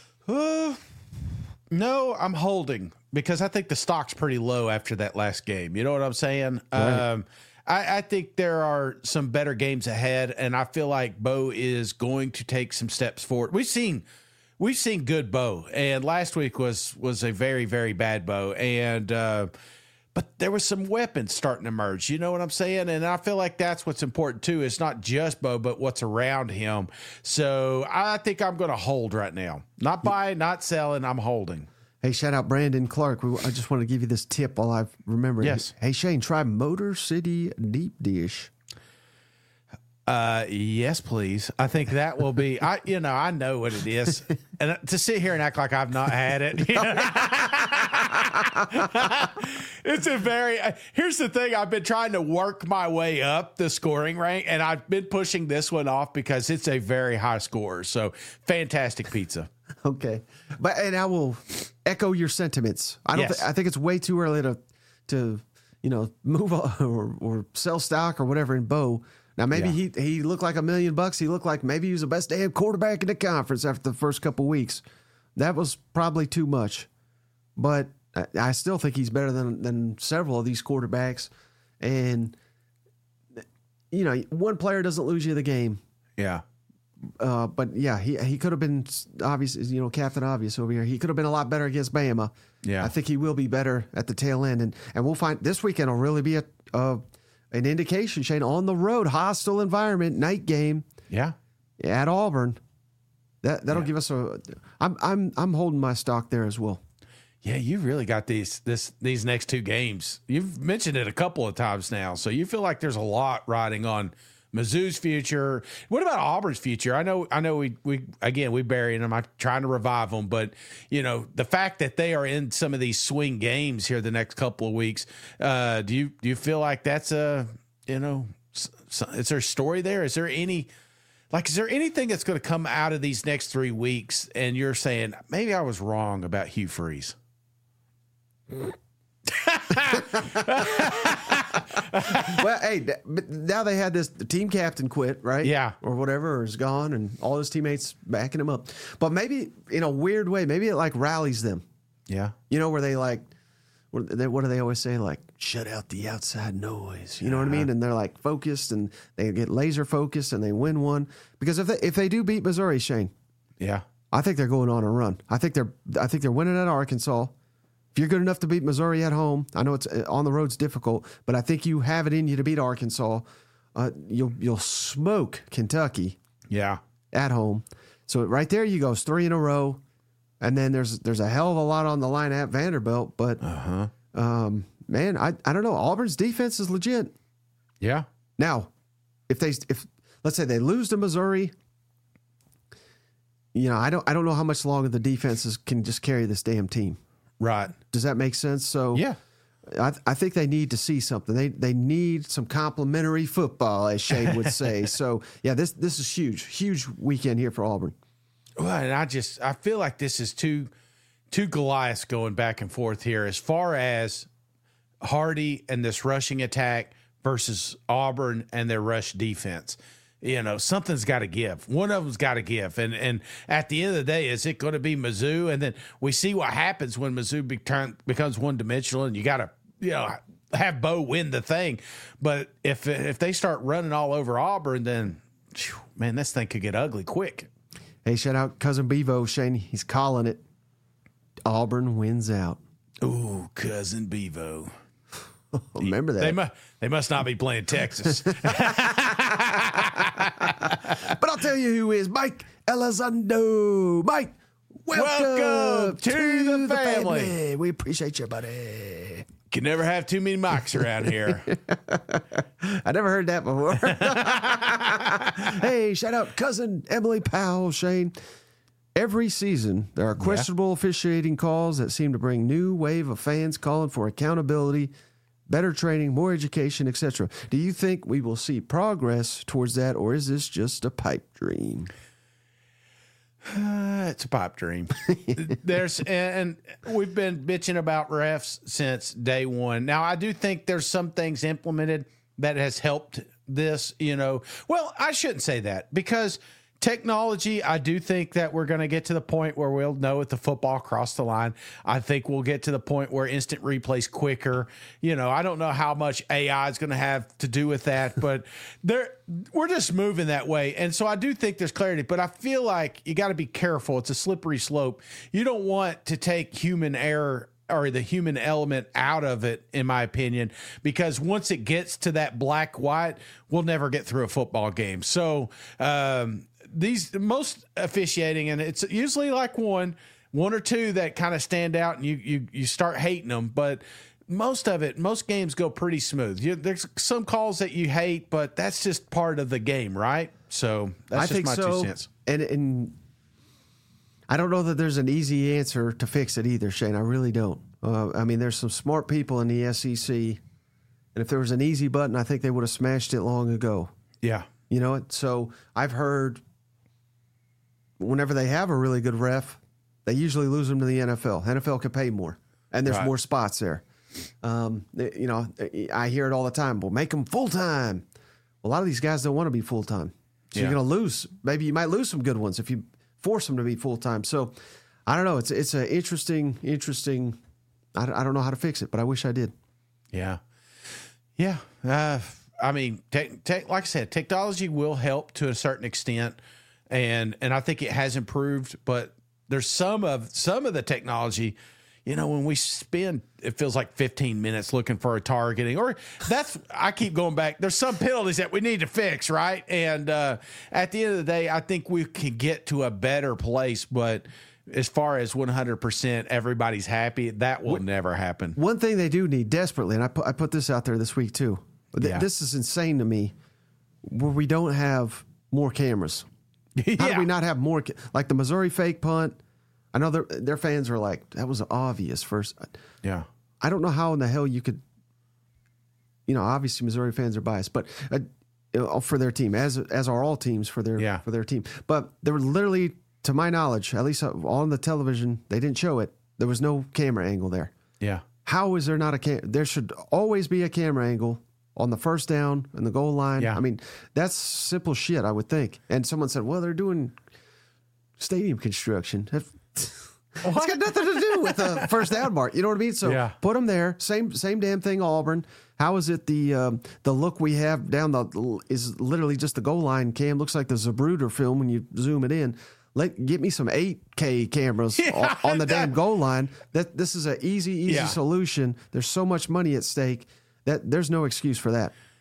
No, I'm holding because I think the stock's pretty low after that last game. You know what I'm saying? Right. I think there are some better games ahead, and I feel like Bo is going to take some steps forward. We've seen good Bo, and last week was a very, very bad Bo, and but there was some weapons starting to emerge. You know what I'm saying? And I feel like that's what's important too. It's not just Bo, but what's around him. So I think I'm going to hold right now. Not buying, not selling. I'm holding. Hey, shout out Brandon Clark. I just want to give you this tip while I remember. Yes. Hey, Shane, try Motor City Deep Dish. Yes, please. I think that will be, I know what it is. And to sit here and act like I've not had it. It's here's the thing. I've been trying to work my way up the scoring rank, and I've been pushing this one off because it's a very high score. So fantastic pizza. Okay. And I will echo your sentiments. I think it's way too early to move on or sell stock or whatever in Bo. Now, maybe he looked like $1 million. He looked like maybe he was the best damn quarterback in the conference after the first couple weeks. That was probably too much. But I still think he's better than several of these quarterbacks. And, one player doesn't lose you the game. Yeah. But, yeah, he could have been, obvious, Captain Obvious over here. He could have been a lot better against Bama. Yeah. I think he will be better at the tail end. And we'll find this weekend will really be an indication, Shane, on the road, hostile environment, night game. Yeah. At Auburn. That'll give us I'm holding my stock there as well. Yeah, you've really got these next 2 games. You've mentioned it a couple of times now, so you feel like there's a lot riding on Mizzou's future. What about Auburn's future? I know we bury them. I'm trying to revive them, but the fact that they are in some of these swing games here the next couple of weeks, do you feel like that's is there a story there? Is there anything that's going to come out of these next 3 weeks and you're saying maybe I was wrong about Hugh Freeze? Well, hey, now they had the team captain quit, right? Yeah. Or whatever, or is gone, and all his teammates backing him up. But maybe in a weird way, maybe it rallies them. Yeah. Where they what do they always say? Shut out the outside noise. You know what I mean? And they're focused, and they get laser focused, and they win one. Because if they do beat Missouri, Shane, yeah, I think they're going on a run. I think they're winning at Arkansas. If you're good enough to beat Missouri at home, I know it's on the road's difficult, but I think you have it in you to beat Arkansas. you'll smoke Kentucky Yeah. at home. So right there you go. It's 3 in a row. And then there's a hell of a lot on the line at Vanderbilt. But, man, I don't know. Auburn's defense is legit. Yeah. Now, if let's say they lose to Missouri, I don't know how much longer the defenses can just carry this damn team. Right. Does that make sense? So Yeah. I think they need to see something. They need some complimentary football, as Shane would say. So yeah, this is huge weekend here for Auburn. Well, and I feel like this is two Goliaths going back and forth here as far as Hardy and this rushing attack versus Auburn and their rush defense. Something's got to give. One of them's got to give. And at the end of the day, is it going to be Mizzou? And then we see what happens when Mizzou becomes one-dimensional, and you got to have Bo win the thing. But if they start running all over Auburn, then, man, this thing could get ugly quick. Hey, shout out Cousin Bevo, Shane. He's calling it. Auburn wins out. Ooh, Cousin Bevo. Remember that. They must not be playing Texas. But I'll tell you who is Mike Elizondo. Mike, welcome to the family. We appreciate you, buddy. Can never have too many mics around here. I never heard that before. Hey, shout out Cousin Emily Powell, Shane. Every season, there are questionable officiating calls that seem to bring new wave of fans calling for accountability, better training, more education, etc. Do you think we will see progress towards that, or is this just a pipe dream? It's a pipe dream. And we've been bitching about refs since day one. Now, I do think there's some things implemented that has helped this, Well, I shouldn't say that, because technology, I do think that we're going to get to the point where we'll know if the football crossed the line. I think we'll get to the point where instant replay's quicker. I don't know how much AI is going to have to do with that, but we're just moving that way. And so I do think there's clarity, but I feel like you got to be careful. It's a slippery slope. You don't want to take human error or the human element out of it, in my opinion, because once it gets to that black-white, we'll never get through a football game. So, most officiating, and it's usually like one or two that kind of stand out, and you start hating them. But most games go pretty smooth. There's some calls that you hate, but that's just part of the game, right? So that's just my 2 cents. And I don't know that there's an easy answer to fix it either, Shane. I really don't. There's some smart people in the SEC, and if there was an easy button, I think they would have smashed it long ago. Yeah. So I've heard whenever they have a really good ref, they usually lose them to the NFL. NFL can pay more, and there's more spots there. I hear it all the time. Well, make them full-time. Well, a lot of these guys don't want to be full-time. So you're going to lose. Maybe you might lose some good ones if you force them to be full-time. So I don't know. It's an interesting. I don't know how to fix it, but I wish I did. Yeah. Yeah. Like I said, technology will help to a certain extent. And I think it has improved, but there's some of the technology, when we spend, it feels like 15 minutes looking for a targeting, I keep going back. There's some penalties that we need to fix, right? And at the end of the day, I think we can get to a better place, but as far as 100% everybody's happy, that will never happen. One thing they do need desperately, and I put this out there this week too. This is insane to me, where we don't have more cameras. How do we not have more? Like the Missouri fake punt, I know their fans are like, that was obvious first. Yeah. I don't know how in the hell you could, obviously Missouri fans are biased, but for their team, as are all teams for their team. But there were literally, to my knowledge, at least on the television, they didn't show it. There was no camera angle there. Yeah. How is there not there should always be a camera angle on the first down and the goal line. Yeah. That's simple shit, I would think. And someone said, well, they're doing stadium construction. It's got nothing to do with the first down mark. You know what I mean? So put them there. Same damn thing, Auburn. How is it the look we have down is literally just the goal line cam? Looks like the Zapruder film when you zoom it in. Get me some 8K cameras on the damn goal line. This is an easy solution. There's so much money at stake that there's no excuse for that.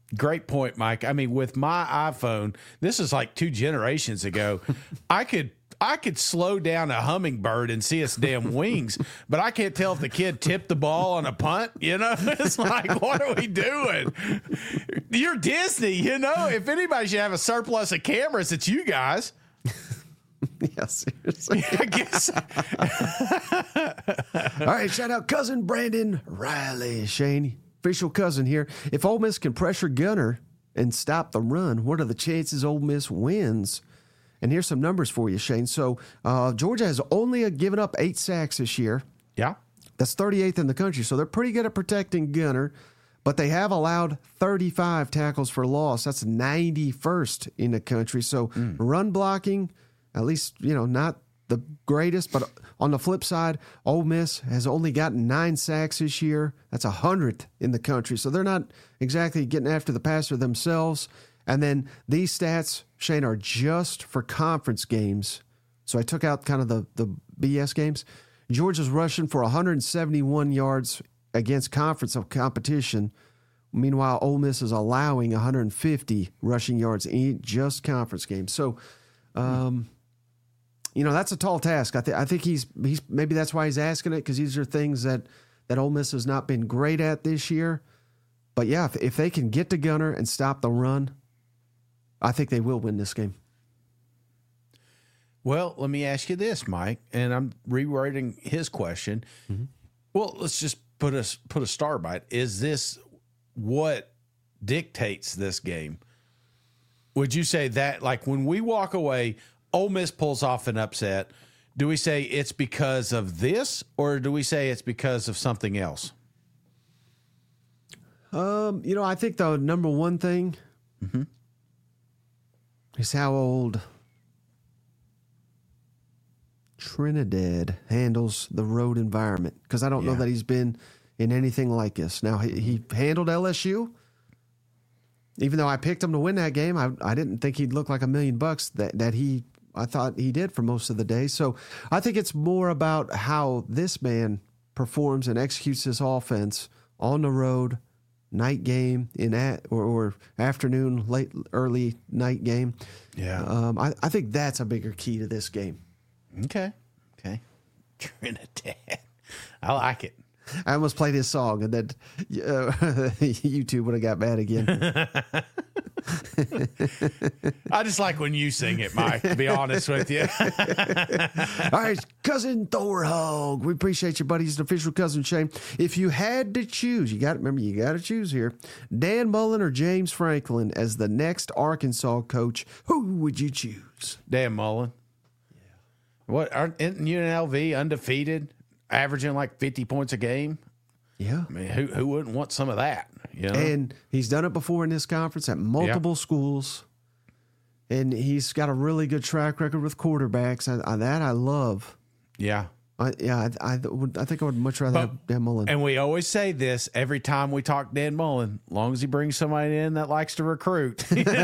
Great point, Mike. I mean, with my iPhone, this is like 2 generations ago. I could slow down a hummingbird and see its damn wings, but I can't tell if the kid tipped the ball on a punt. You know, it's like, what are we doing? You're Disney. You know, if anybody should have a surplus of cameras, it's you guys. Yeah, seriously. I guess. All right, shout out cousin Brandon Riley. Shane, official cousin here. If Ole Miss can pressure Gunner and stop the run, what are the chances Ole Miss wins? And here's some numbers for you, Shane. So Georgia has only given up 8 sacks this year. Yeah. That's 38th in the country. So they're pretty good at protecting Gunner, but they have allowed 35 tackles for loss. That's 91st in the country. So run blocking, at least, not the greatest, but on the flip side, Ole Miss has only gotten 9 sacks this year. That's 100th in the country. So they're not exactly getting after the passer themselves. And then these stats, Shane, are just for conference games. So I took out kind of the BS games. Georgia's rushing for 171 yards against conference of competition. Meanwhile, Ole Miss is allowing 150 rushing yards in just conference games. So, that's a tall task. I think he's maybe that's why he's asking it, because these are things that Ole Miss has not been great at this year. But yeah, if they can get to Gunner and stop the run, I think they will win this game. Well, let me ask you this, Mike, and I'm rewriting his question. Mm-hmm. Well, let's just put a star by it. Is this what dictates this game? Would you say that, like, when we walk away, Ole Miss pulls off an upset, do we say it's because of this, or do we say it's because of something else? I think the number one thing is how old Trinidad handles the road environment, because I don't know that he's been in anything like this. Now, he handled LSU. Even though I picked him to win that game, I didn't think he'd look like $1 million that I thought he did for most of the day. So I think it's more about how this man performs and executes his offense on the road, night game or afternoon, late, early night game. Yeah. I think that's a bigger key to this game. Okay. Trinidad. I like it. I almost played his song, and then YouTube would have got mad again. I just like when you sing it, Mike, to be honest with you. All right, Cousin Thorhog. We appreciate you, buddy. He's an official cousin, Shane. If you had to choose, you got to choose here. Dan Mullen or James Franklin as the next Arkansas coach, who would you choose? Dan Mullen. Yeah. What, isn't UNLV undefeated? Averaging like 50 points a game. Yeah. I mean, who wouldn't want some of that? And he's done it before in this conference at multiple schools. And he's got a really good track record with quarterbacks. That I love. Yeah. I think I would much rather have Dan Mullen. And we always say this every time we talk Dan Mullen, as long as he brings somebody in that likes to recruit.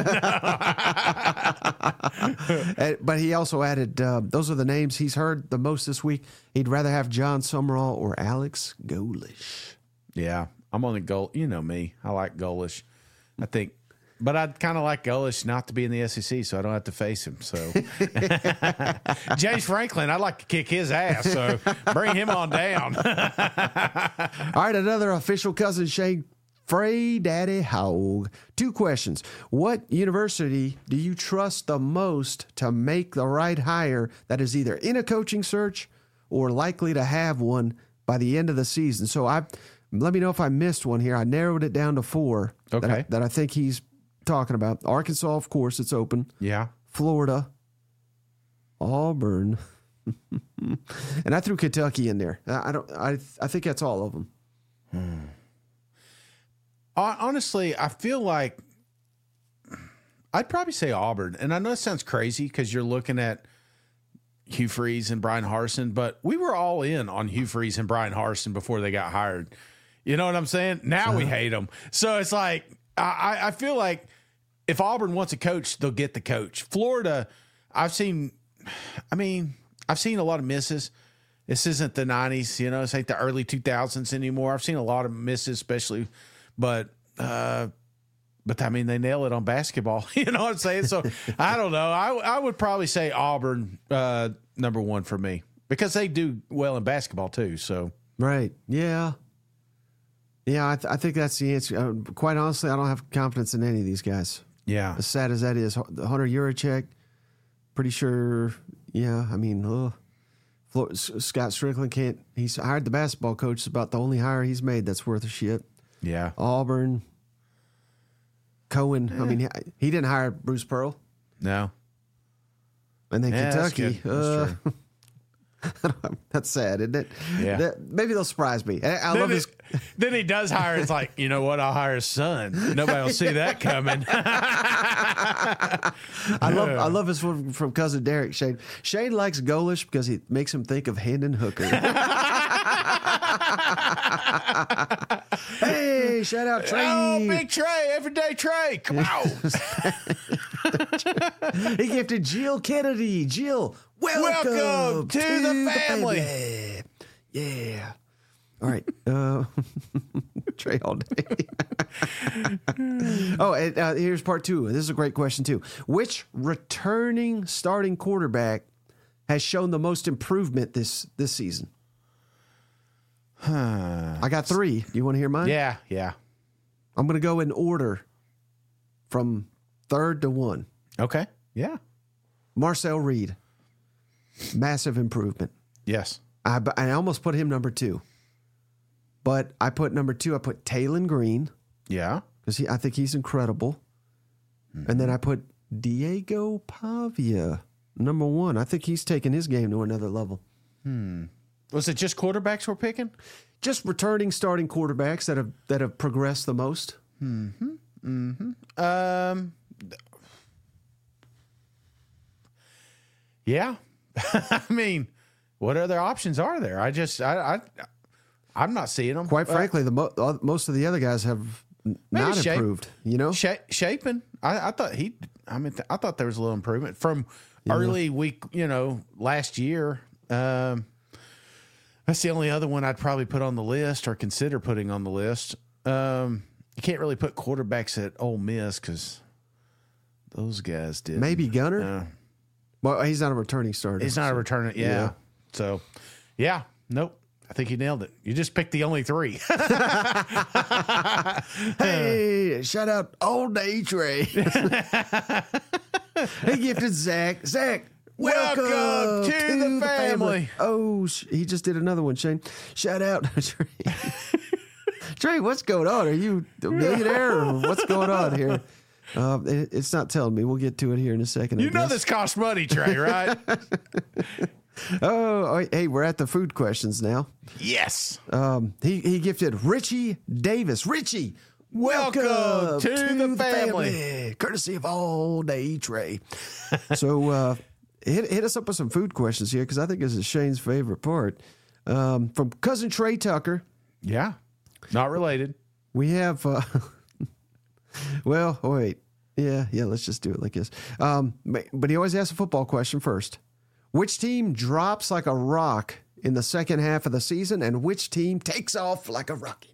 But he also added, those are the names he's heard the most this week. He'd rather have John Summerall or Alex Golesh. Yeah, I'm on the goal. You know me. I like Golesh. I think. But I'd kind of like Golesh not to be in the SEC, so I don't have to face him. So James Franklin, I'd like to kick his ass, so bring him on down. All right, another official cousin, Shane Frey Daddy Hog. 2 questions. What university do you trust the most to make the right hire that is either in a coaching search or likely to have one by the end of the season? So let me know if I missed one here. I narrowed it down to 4 that I think he's talking about. Arkansas, of course, it's open. Yeah. Florida, Auburn, and I threw Kentucky in there. I think that's all of them. Honestly, I feel like I'd probably say Auburn. And I know it sounds crazy because you're looking at Hugh Freeze and Brian Harsin, but we were all in on Hugh Freeze and Brian Harsin before they got hired. You know what I'm saying? Now we hate them. So it's like, I feel like if Auburn wants a coach, they'll get the coach. Florida, I've seen a lot of misses. This isn't the 90s, this ain't the early 2000s anymore. I've seen a lot of misses, especially, but But I mean, they nail it on basketball. You know what I'm saying? So I don't know. I would probably say Auburn number one for me because they do well in basketball too. So Right. Yeah. Yeah, I think that's the answer. Quite honestly, I don't have confidence in any of these guys. yeah, As sad as that is, Hunter Yurachek, pretty sure. Yeah, I mean, Scott Strickland can't. He's hired the basketball coach. It's about the only hire he's made that's worth a shit. yeah. Auburn, Cohen. I mean, he didn't hire Bruce Pearl, No, and then Yeah, that's Kentucky. good. That's That's sad, isn't it? Yeah. Maybe they'll surprise me. I love his. Then he does hire. It's like, you know what? I'll hire his son. Nobody will see that coming. I love his one from cousin Derek. Shane likes Golish because he makes him think of Hendon Hooker. Hey, shout out Trey. Oh, big Trey, everyday Trey. Come on. He gifted Jill Kennedy. Jill, welcome to the family. Yeah. All right. Trey all day. Oh, and here's part two. This is a great question, too. Which returning starting quarterback has shown the most improvement this season? I got three. Do you want to hear mine? Yeah. I'm going to go in order from third to one. Okay. Yeah. Marcel Reed. Massive improvement. Yes. I almost put him number two. But I put number two, I put Taylon Green. Yeah. Because I think he's incredible. Mm-hmm. And then I put Diego Pavia, number one. I think he's taking his game to another level. Was it just quarterbacks we're picking? Just returning starting quarterbacks that have progressed the most. Yeah. I mean, what other options are there? I'm not seeing them. Quite frankly, most of the other guys have not improved. You know, Shapen. I thought I thought there was a little improvement from early week. Last year. That's the only other one I'd probably put on the list or consider putting on the list. You can't really put quarterbacks at Ole Miss because those guys did. Maybe Gunner. Well, he's not a returning starter. He's not a returning. Yeah. So, yeah. Nope. I think you nailed it. You just picked the only three. Hey, shout out Old Day Trey. He gifted Zach. Zach, welcome to the family. Oh, he just did another one, Shane. Shout out Trey. Trey, what's going on? Are you a millionaire or what's going on here? It's not telling me. We'll get to it here in a second. You know this costs money, Trey, right? Oh, hey, we're at the food questions now. Yes. He gifted Richie Davis. Richie, welcome to the family. Courtesy of All Day Trey. So hit us up with some food questions here because I think this is Shane's favorite part. From cousin Trey Tucker. Yeah. Not related. We have, well, wait. Yeah, let's just do it like this. But he always asks a football question first. Which team drops like a rock in the second half of the season, and which team takes off like a rocket?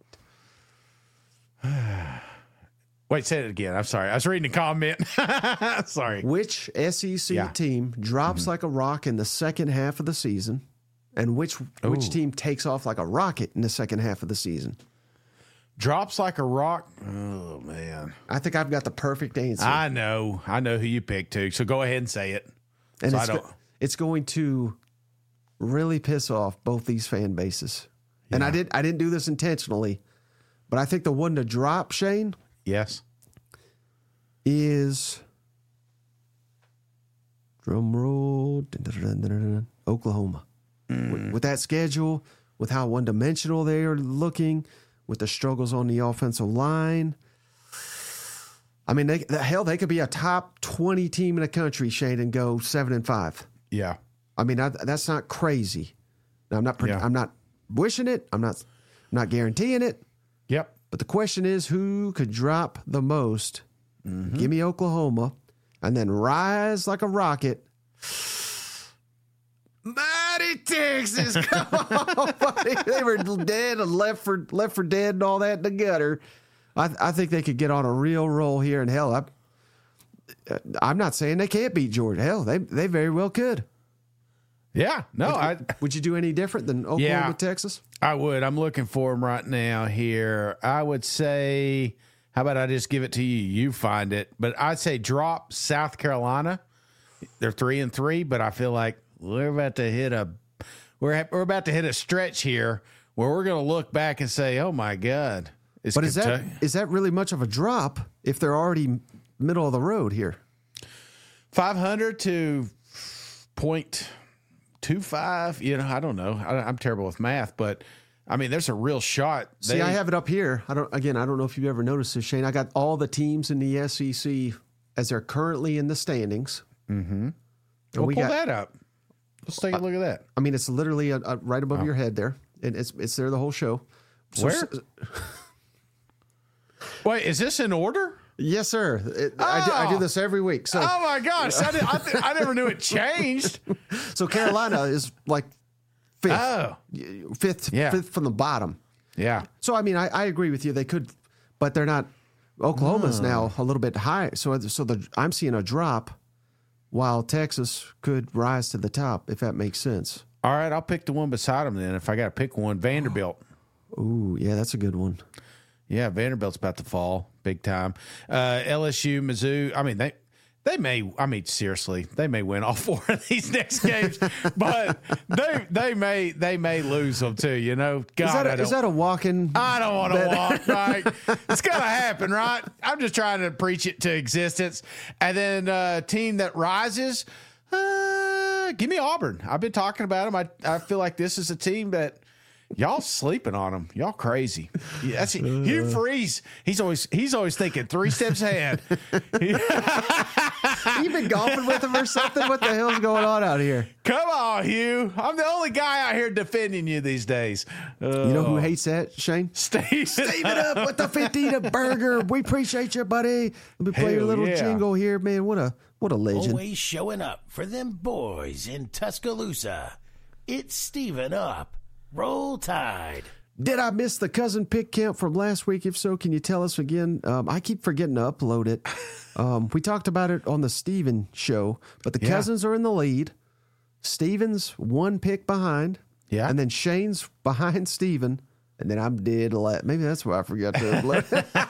Wait, say it again. I'm sorry. I was reading a comment. Sorry. Which SEC team drops like a rock in the second half of the season, and which team takes off like a rocket in the second half of the season? Drops like a rock. Oh, man. I think I've got the perfect answer. I know who you picked, too. So go ahead and say it. And so it's going to really piss off both these fan bases. Yeah. And I didn't do this intentionally, but I think the one to drop, Shane, yes, is drum roll, Oklahoma. With that schedule, with how one-dimensional they are looking, with the struggles on the offensive line. I mean, they could be a top 20 team in the country, Shane, and go 7-5. Yeah. I mean, that's not crazy. Now, I'm not wishing it. I'm not guaranteeing it. Yep. But the question is, who could drop the most? Mm-hmm. Give me Oklahoma, and then rise like a rocket. Mighty Texas, come on, buddy. They were dead and left for dead and all that in the gutter. I think they could get on a real roll here. And hell, I'm not saying they can't beat Georgia. Hell, they very well could. Yeah. No, Would you do any different than Oklahoma, Texas? I would. I'm looking for them right now here. I would say, how about I just give it to you? You find it. But I'd say drop South Carolina. They're 3-3, but I feel like we're about to hit a stretch here where we're going to look back and say, "Oh my God!" But is that really much of a drop if they're already middle of the road here? 500 to 0.25? You know, I don't know. I'm terrible with math, but I mean, there's a real shot. See, I have it up here. I don't know if you've ever noticed this, Shane. I got all the teams in the SEC as they're currently in the standings. Mm-hmm. Well, pull that up. Let's take a look at that. I mean, it's literally right above your head there, and it's there the whole show. So, where? Wait, is this in order? Yes, sir. I do this every week. So, oh my gosh, I never knew it changed. So Carolina is like fifth. Oh, fifth from the bottom. Yeah. So I mean, I agree with you. They could, but they're not. Oklahoma's now a little bit high. So I'm seeing a drop, while Texas could rise to the top, if that makes sense. All right, I'll pick the one beside them then. If I got to pick one, Vanderbilt. Ooh, yeah, that's a good one. Yeah, Vanderbilt's about to fall big time. LSU, Mizzou. I mean, they may. I mean, seriously, they may win all 4 of these next games, but they may lose them too. You know, God, is that a walk-in? I don't want to walk. Right, it's gonna happen, right? I'm just trying to preach it to existence. And then team that rises. Give me Auburn. I've been talking about them. I feel like this is a team that. Y'all sleeping on them. Y'all crazy. Yeah, that's it. Hugh Freeze. He's always thinking 3 steps ahead. You been golfing with him or something? What the hell's going on out here? Come on, Hugh. I'm the only guy out here defending you these days. You know who hates that, Shane? Steve it up with the 50 burger. We appreciate you, buddy. Let me play your little jingle here, man. What a legend. Always showing up for them boys in Tuscaloosa. It's Steven Up. Roll Tide. Did I miss the cousin pick count from last week? If so, can you tell us again? I keep forgetting to upload it. We talked about it on the Steven show, but the cousins are in the lead. Steven's 1 pick behind. Yeah. And then Shane's behind Steven. And then I'm dead last. Maybe that's why I forgot to upload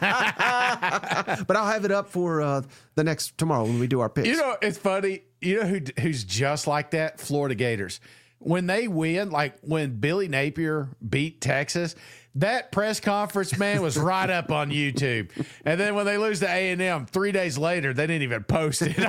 it. But I'll have it up for the next tomorrow when we do our picks. You know, it's funny. You know who's just like that? Florida Gators. When they win, like when Billy Napier beat Texas, that press conference, man, was right up on YouTube. And then when they lose to A&M 3 days later, they didn't even post it.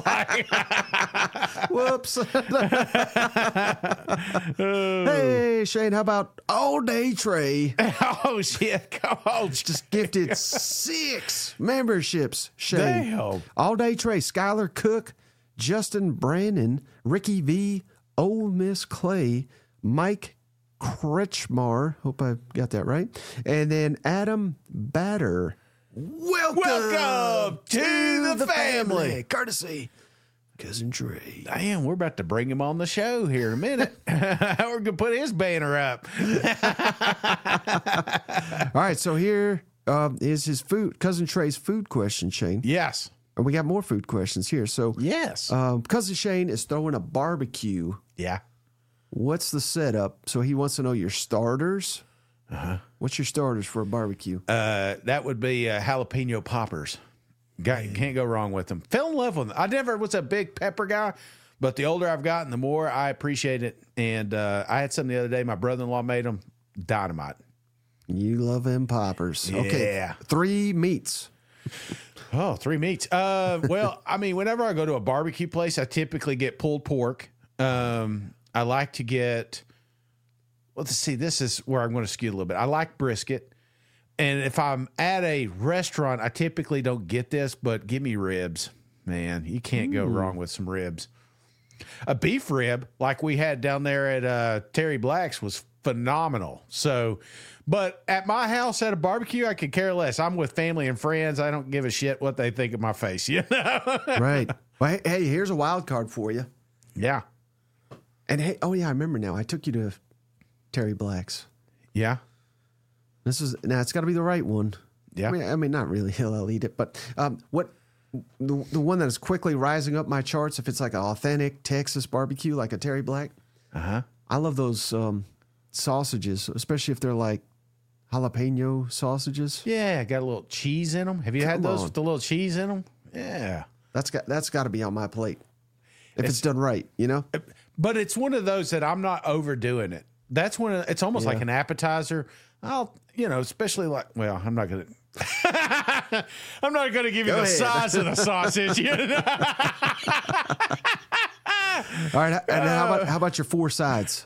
I was like, whoops. Hey, Shane, how about All Day Trey? Oh, shit. Come on. Just gifted 6 memberships, Shane. Damn. All Day Trey, Skylar Cook, Justin Brandon, Ricky V, Ole Miss Clay, Mike Kretschmar, hope I got that right, and then Adam Batter. Welcome to the family. Courtesy Cousin Trey. Damn, we're about to bring him on the show here in a minute. We're going to put his banner up. All right, so here is his Cousin Trey's food question, Shane. Yes. And we got more food questions here. So yes, Cousin Shane is throwing a barbecue. Yeah. What's the setup? So he wants to know your starters. Uh-huh. What's your starters for a barbecue? That would be jalapeno poppers. Can't go wrong with them. Fell in love with them. I never was a big pepper guy, but the older I've gotten, the more I appreciate it. And I had some the other day. My brother-in-law made them. Dynamite. You love them poppers. Yeah. Okay. 3 meats. Oh, 3 meats. Well, I mean, whenever I go to a barbecue place, I typically get pulled pork. I like to get, well, let's see, this is where I'm going to skew a little bit. I like brisket. And if I'm at a restaurant, I typically don't get this, but give me ribs. Man, you can't go wrong with some ribs. A beef rib, like we had down there at Terry Black's, was phenomenal. So, but at my house at a barbecue, I could care less. I'm with family and friends. I don't give a shit what they think of my face, you know? Right. Well, hey, here's a wild card for you. Yeah. And hey, oh yeah, I remember now. I took you to Terry Black's. Yeah. Now it's got to be the right one. Yeah. I mean, not really. I'll eat it, but what the one that is quickly rising up my charts, if it's like an authentic Texas barbecue, like a Terry Black. I love those sausages, especially if they're like jalapeno sausages. Yeah, got a little cheese in them. Have you had those on. with the little cheese in them? Yeah. That's got to be on my plate if it's done right, you know. But it's one of those that I'm not overdoing it. That's when it's almost like an appetizer. Especially like, well, I'm not going to. I'm not going to give you the size of the sausage. You know? All right, and how about your 4 sides?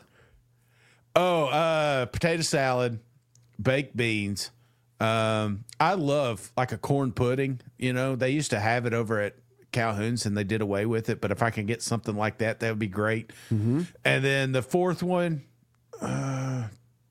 Potato salad, baked beans. I love like a corn pudding. You know, they used to have it over at Calhoun's and they did away with it. But if I can get something like that, that would be great. Mm-hmm. And then the 4th one, because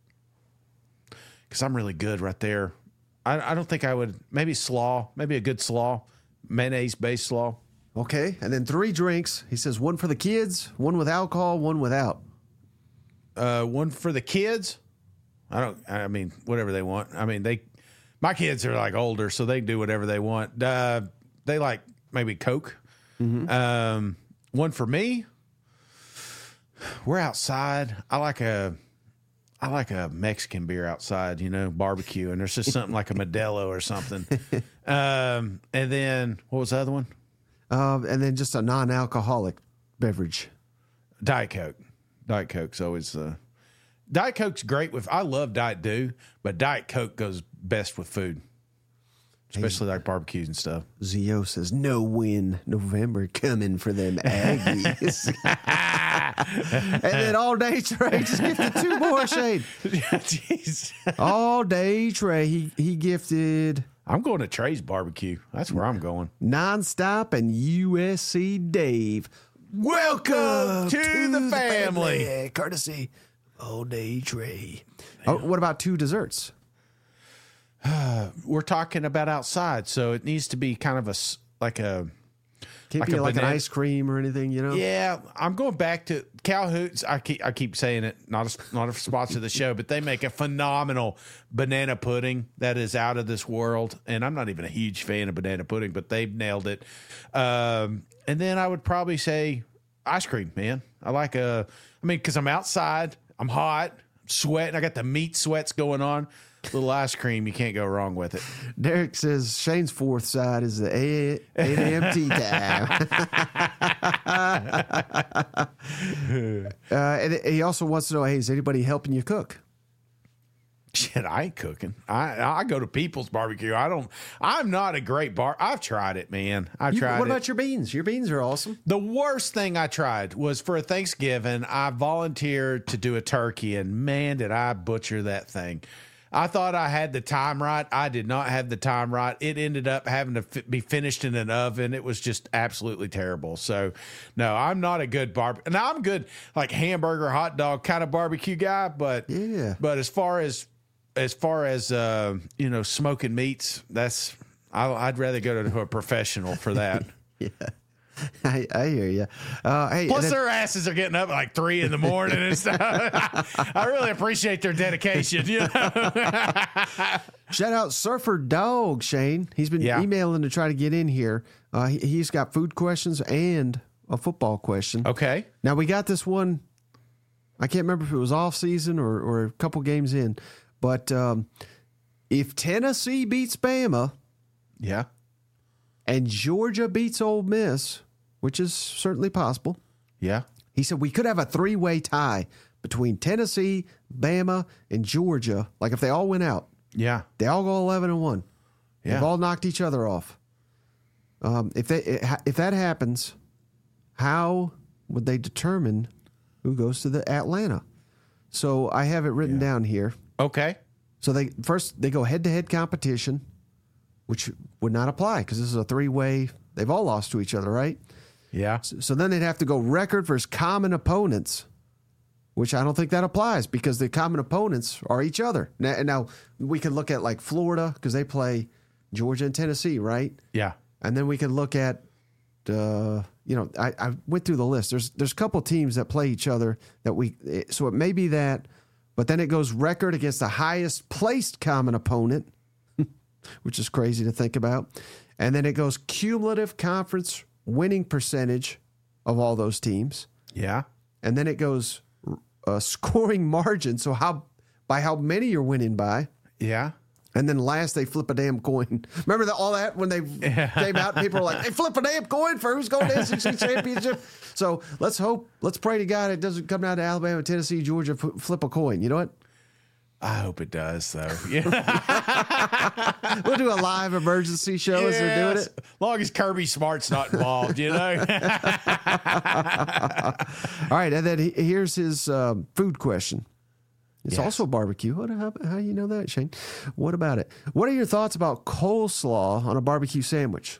I'm really good right there. I don't think I would. Maybe slaw, maybe a good slaw, mayonnaise-based slaw. Okay, and then 3 drinks. He says 1 for the kids, 1 with alcohol, 1 without. 1 for the kids. I mean, whatever they want. I mean, my kids are like older, so they can do whatever they want. They like maybe Coke. Mm-hmm. 1 for me. We're outside. I like a Mexican beer outside, barbecue, and there's just something like a Modelo or something. And then what was the other one? And then just a non-alcoholic beverage. Diet Coke. Diet Coke's always Diet Coke's great with. I love Diet Dew, but Diet Coke goes best with food, especially like barbecues and stuff. Zio says no win November coming for them Aggies. And then all day Trey just gifted 2 more, Shane. Jeez. All day Trey he gifted. I'm going to Trey's barbecue. That's where I'm going. Nonstop and USC Dave. Welcome to the family. Courtesy All Day Trey. Oh, what about 2 desserts? We're talking about outside, so it needs to be kind of Can't be like an ice cream or anything, Yeah, I'm going back to Calhoun's. I keep saying it, not a sponsor of the show, but they make a phenomenal banana pudding that is out of this world. And I'm not even a huge fan of banana pudding, but they've nailed it. And then I would probably say ice cream, man. Because I'm outside, I'm hot, I'm sweating, I got the meat sweats going on. Little ice cream, you can't go wrong with it. Derek says Shane's 4th side is the 8 a.m. tea time. And he also wants to know, hey, is anybody helping you cook? Shit, I ain't cooking. I go to people's barbecue. I'm not a great I've tried it, man. What about your beans? Your beans are awesome. The worst thing I tried was for a Thanksgiving, I volunteered to do a turkey, and man, did I butcher that thing. I thought I had the time right. I did not have the time right. It ended up having to be finished in an oven. It was just absolutely terrible. So, no, I'm not a good barbecue. Now, I'm good, like hamburger, hot dog kind of barbecue guy. But yeah. But as far as smoking meats, I'd rather go to a professional for that. Yeah. I hear you. Hey, plus, their asses are getting up at like 3 a.m. and stuff. I really appreciate their dedication. Shout out Surfer Dog, Shane. He's been emailing to try to get in here. He's got food questions and a football question. Okay. Now, we got this one. I can't remember if it was off season or a couple games in. But if Tennessee beats Bama, and Georgia beats Ole Miss, which is certainly possible, he said we could have a 3-way tie between Tennessee, Bama, and Georgia. Like if they all went out, they all go 11-1. They've all knocked each other off. If that happens, how would they determine who goes to the Atlanta? So I have it written down here. Okay. So they go head-to-head competition, which would not apply because this is a 3-way. They've all lost to each other, right? Yeah. So then they'd have to go record versus common opponents, which I don't think that applies because the common opponents are each other. Now we could look at like Florida because they play Georgia and Tennessee, right? Yeah. And then we could look at, I went through the list. There's a couple teams that play each other so it may be that, but then it goes record against the highest placed common opponent. which is crazy to think about. And then it goes cumulative conference winning percentage of all those teams. Yeah. And then it goes scoring margin. So by how many you're winning by. Yeah. And then last, they flip a damn coin. Remember all that when they came out? People were like, "Hey, flip a damn coin for who's going to the SEC championship." So let's pray to God it doesn't come down to Alabama, Tennessee, Georgia. Flip a coin. You know what? I hope it does, though. Yeah. We'll do a live emergency show as they're doing it. As long as Kirby Smart's not involved, you know. All right, and then here's his food question. It's also barbecue. How do you know that, Shane? What about it? What are your thoughts about coleslaw on a barbecue sandwich?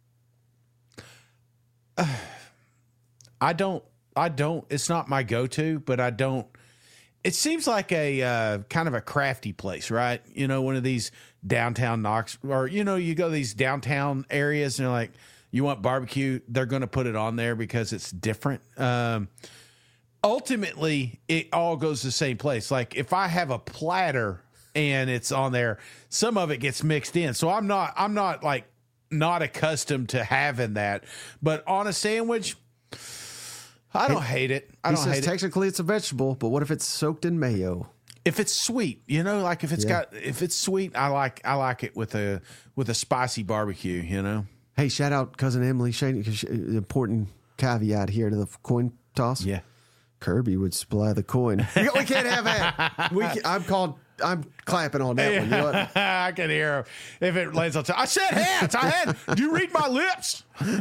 I don't. It's not my go-to, but I don't. It seems like a kind of a crafty place, right? You know, one of these downtown knocks, or, you know, you go to these downtown areas and you're like, you want barbecue, they're going to put it on there because it's different. Ultimately, it all goes to the same place. Like if I have a platter and it's on there, some of it gets mixed in. So I'm not like not accustomed to having that. But on a sandwich, I don't hate it. I don't hate it. Technically it's a vegetable, but what if it's soaked in mayo? If it's sweet, you know, like if it's sweet, I like it with a spicy barbecue, you know. Hey, shout out cousin Emily, Shane, important caveat here to the coin toss. Yeah. Kirby would supply the coin. We can't have that. I'm clapping on that one. You know what? I can hear him. If it lands on top. I said hands. Do you read my lips?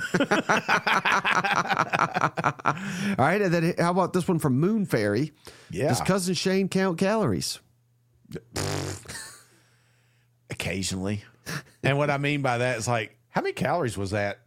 All right. And then how about this one from Moon Fairy? Yeah. Does cousin Shane count calories? Occasionally. And what I mean by that is like, how many calories was that?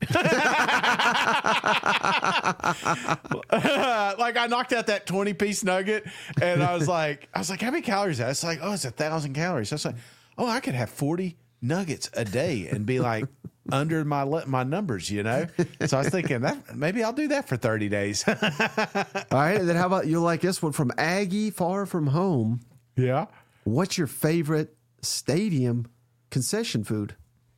Like I knocked out that 20-piece nugget and I was like, how many calories is that? It's like, oh, it's 1,000 calories. I was like, oh, I could have 40 nuggets a day and be like under my numbers, you know? So I was thinking that maybe I'll do that for 30 days. All right. And then how about you like this one from Aggie Far From Home? Yeah. What's your favorite stadium concession food?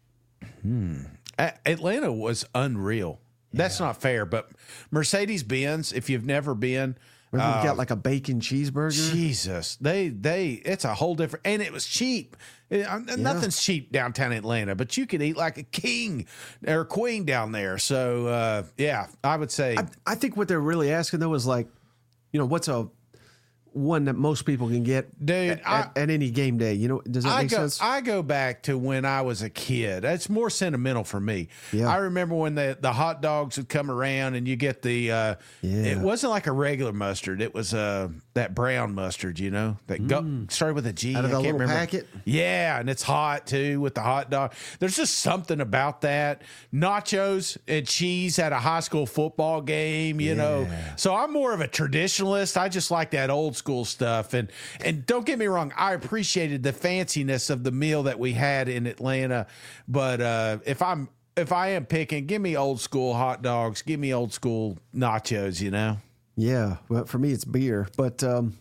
Atlanta was unreal. That's not fair, but Mercedes-Benz, if you've never been, We've got like a bacon cheeseburger. Jesus, it's a whole different, and it was cheap. Nothing's cheap downtown Atlanta, but you could eat like a king or queen down there. So, I would say. I think what they're really asking though is like, you know, what's a one that most people can get, dude, at any game day. You know, does that make sense? I go back to when I was a kid. It's more sentimental for me. Yeah. I remember when the hot dogs would come around and you get the it wasn't like a regular mustard. It was that brown mustard, you know, that started with a G. Out of the I can't little remember. packet. Yeah, and it's hot too with the hot dog. There's just something about that. Nachos and cheese at a high school football game, you know. So I'm more of a traditionalist. I just like that old school stuff. And don't get me wrong, I appreciated the fanciness of the meal that we had in Atlanta. But if I am picking, give me old school hot dogs, give me old school nachos, you know. Yeah, well, for me it's beer, but Goldens.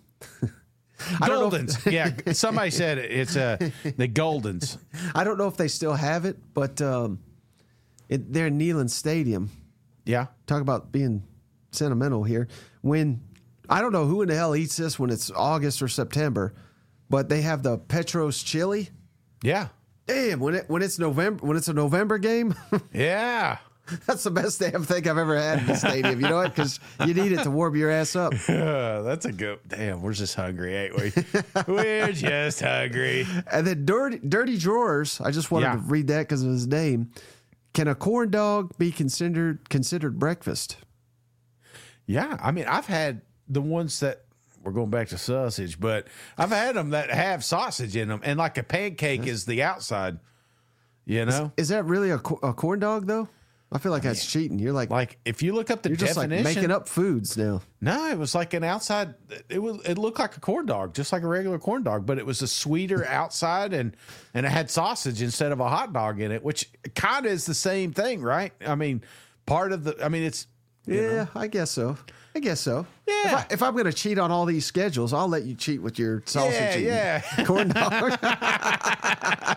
Yeah, somebody said it's the Goldens. I don't know if they still have it, but they're in Neyland Stadium. Yeah. Talk about being sentimental here. When I don't know who in the hell eats this when it's August or September, but they have the Petros chili. Yeah. Damn, when it's November, when it's a November game, Yeah. that's the best damn thing I've ever had in the stadium. You know what? Because you need it to warm your ass up. That's a good. Damn, we're just hungry, ain't we? We're just hungry. And then Dirty Drawers. I just wanted to read that because of his name. Can a corn dog be considered breakfast? Yeah, I mean, I've had the ones that we're going back to sausage, but I've had them that have sausage in them, and like a pancake is the outside. You know, is that really a corn dog though? I feel like that's cheating. You're like if you look up the you're just definition, like making up foods now. No, it was like an outside. It looked like a corn dog, just like a regular corn dog, but it was a sweeter outside, and it had sausage instead of a hot dog in it, which kind of is the same thing, right? I mean, it's. Yeah, I guess so. Yeah. If I'm going to cheat on all these schedules, I'll let you cheat with your sausage and corn dog.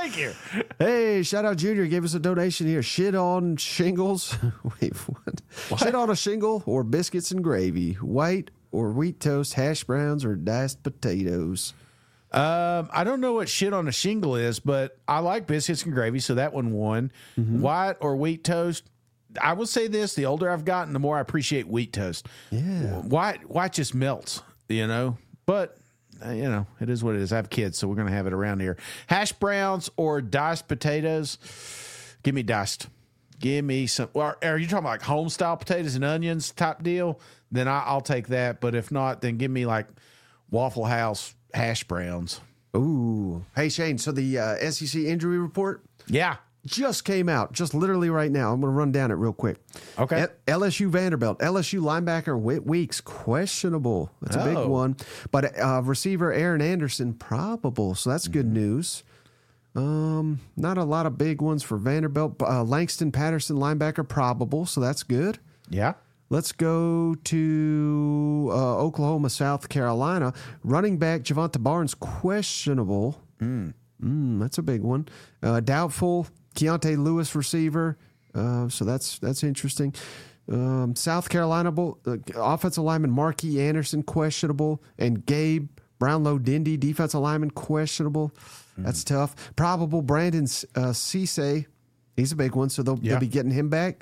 Thank you. Hey, shout out Junior gave us a donation here. Shit on shingles. Wait, what? Shit on a shingle or biscuits and gravy. White or wheat toast, hash browns or diced potatoes. I don't know what shit on a shingle is, but I like biscuits and gravy, so that one won. White or wheat toast. I will say this: the older I've gotten, the more I appreciate wheat toast. Yeah. White just melts, But it is what it is. I have kids, so we're gonna have it around here. Hash browns or diced potatoes. Give me diced. Give me some. Or are you talking about like home style potatoes and onions type deal? Then I'll take that. But if not, then give me like Waffle House hash browns. Ooh. Hey, Shane, so the SEC injury report Yeah. just came out, just literally right now. I'm going to run down it real quick. Okay. LSU Vanderbilt. LSU linebacker Whit Weeks, questionable. That's a big one. But receiver Aaron Anderson, probable. So that's good news. Not a lot of big ones for Vanderbilt. Langston Patterson, linebacker, probable. So that's good. Yeah. Let's go to Oklahoma, South Carolina. Running back Javonte Barnes, questionable. That's a big one. Doubtful. Keontae Lewis, receiver. So that's interesting. South Carolina offensive lineman Marquis Anderson, questionable. And Gabe Brownlow Dindy, defensive lineman, questionable. That's tough. Probable Brandon Cisse. He's a big one, so they'll be getting him back.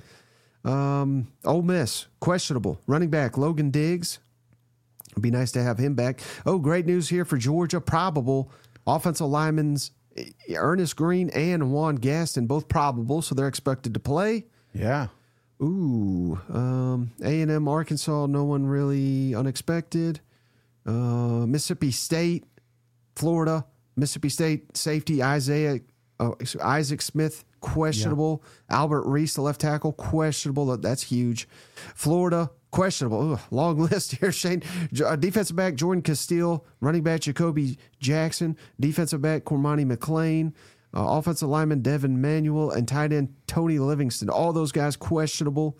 Ole Miss, questionable. Running back Logan Diggs. It'd be nice to have him back. Oh, great news here for Georgia. Probable. Offensive linemen Ernest Green and Juan Gaston, both probable, so they're expected to play. Yeah. Ooh. A&M, Arkansas, no one really unexpected. Mississippi State, Florida. Mississippi State safety Isaac Smith, questionable. Yeah. Albert Reese, the left tackle, questionable. That's huge. Florida, questionable. Ugh, long list here, Shane. Defensive back Jordan Castile, running back Jacoby Jackson, defensive back Cormani McLean, offensive lineman Devin Manuel, and tight end Tony Livingston. All those guys questionable.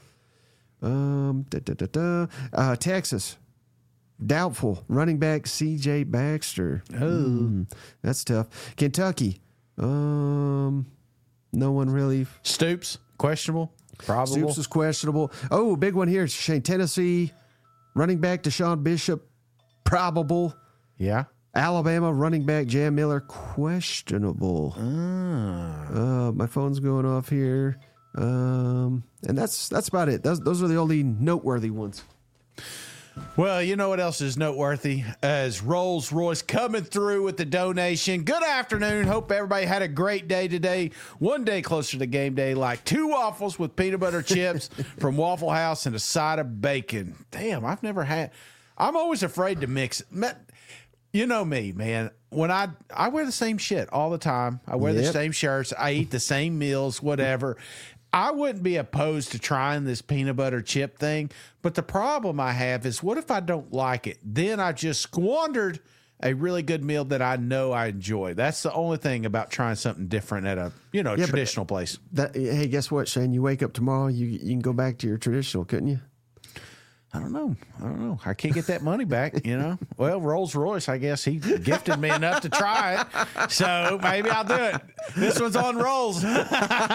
Texas, doubtful. Running back C.J. Baxter. That's tough. Kentucky, no one really. Stoops, questionable. Probable. Stoops is questionable. Oh, big one here. Shane, Tennessee, running back Deshaun Bishop, probable. Yeah. Alabama, running back Jam Miller, questionable. My phone's going off here. And that's about it. Those are the only noteworthy ones. Well, you know what else is noteworthy? As Rolls Royce coming through with the donation. Good afternoon. Hope everybody had a great day today. One day closer to game day, like 2 waffles with peanut butter chips from Waffle House and a side of bacon. Damn, I've never had. I'm always afraid to mix it. You know me, man. When I wear the same shit all the time. I wear the same shirts. I eat the same meals, whatever. I wouldn't be opposed to trying this peanut butter chip thing, but the problem I have is what if I don't like it? Then I just squandered a really good meal that I know I enjoy. That's the only thing about trying something different at a traditional place. Hey, guess what, Shane? You wake up tomorrow, you can go back to your traditional, couldn't you? I don't know. I can't get that money back, Well, Rolls Royce, I guess he gifted me enough to try it. So maybe I'll do it. This one's on Rolls. All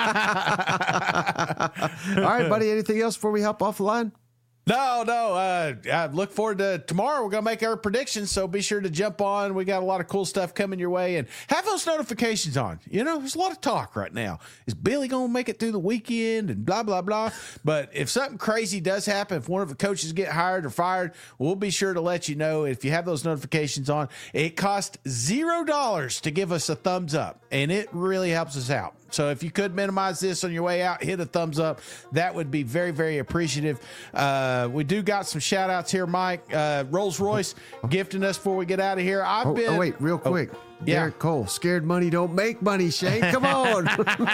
right, buddy. Anything else before we hop off the line? No. I look forward to tomorrow. We're going to make our predictions, so be sure to jump on. We got a lot of cool stuff coming your way, and have those notifications on. There's a lot of talk right now. Is Billy going to make it through the weekend and blah, blah, blah? But if something crazy does happen, if one of the coaches get hired or fired, we'll be sure to let you know. If you have those notifications on, it costs $0 to give us a thumbs up, and it really helps us out. So if you could minimize this on your way out, hit a thumbs up. That would be very, very appreciative. We do got some shout outs here, Mike. Rolls Royce gifting us before we get out of here. Wait, real quick. Yeah. Derek Cole, scared money don't make money, Shane. Come on.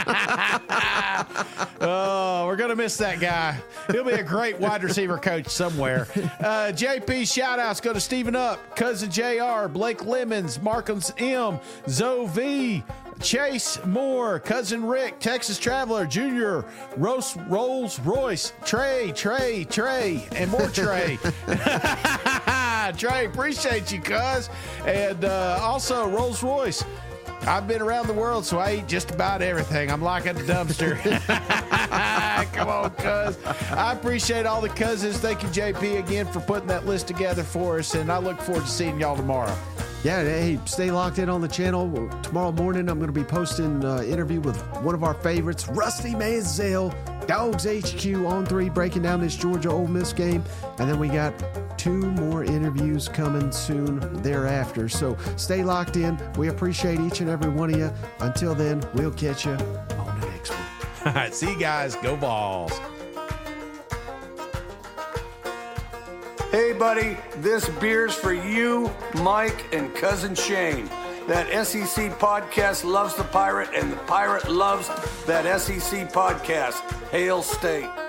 Oh, we're going to miss that guy. He'll be a great wide receiver coach somewhere. JP shout outs go to Steven Up, Cousin JR, Blake Lemons, Markham's M, Zoe V, Chase Moore, Cousin Rick, Texas Traveler, Junior, Rolls Royce, Trey, and more Trey. Trey, appreciate you, cuz. And also Rolls Royce. I've been around the world, so I eat just about everything. I'm like a dumpster. Come on, cuz. I appreciate all the cousins. Thank you, JP, again for putting that list together for us, and I look forward to seeing y'all tomorrow. Yeah, hey, stay locked in on the channel. Tomorrow morning, I'm going to be posting an interview with one of our favorites, Rusty Mansell, Dogs HQ on 3, breaking down this Georgia Ole Miss game. And then we got 2 more interviews coming soon thereafter. So stay locked in. We appreciate each and every one of you. Until then, we'll catch you on the next one. All right, see you guys. Go Vols. Hey, buddy, this beer's for you, Mike, and Cousin Shane. That SEC podcast loves the Pirate, and the Pirate loves that SEC podcast. Hail State.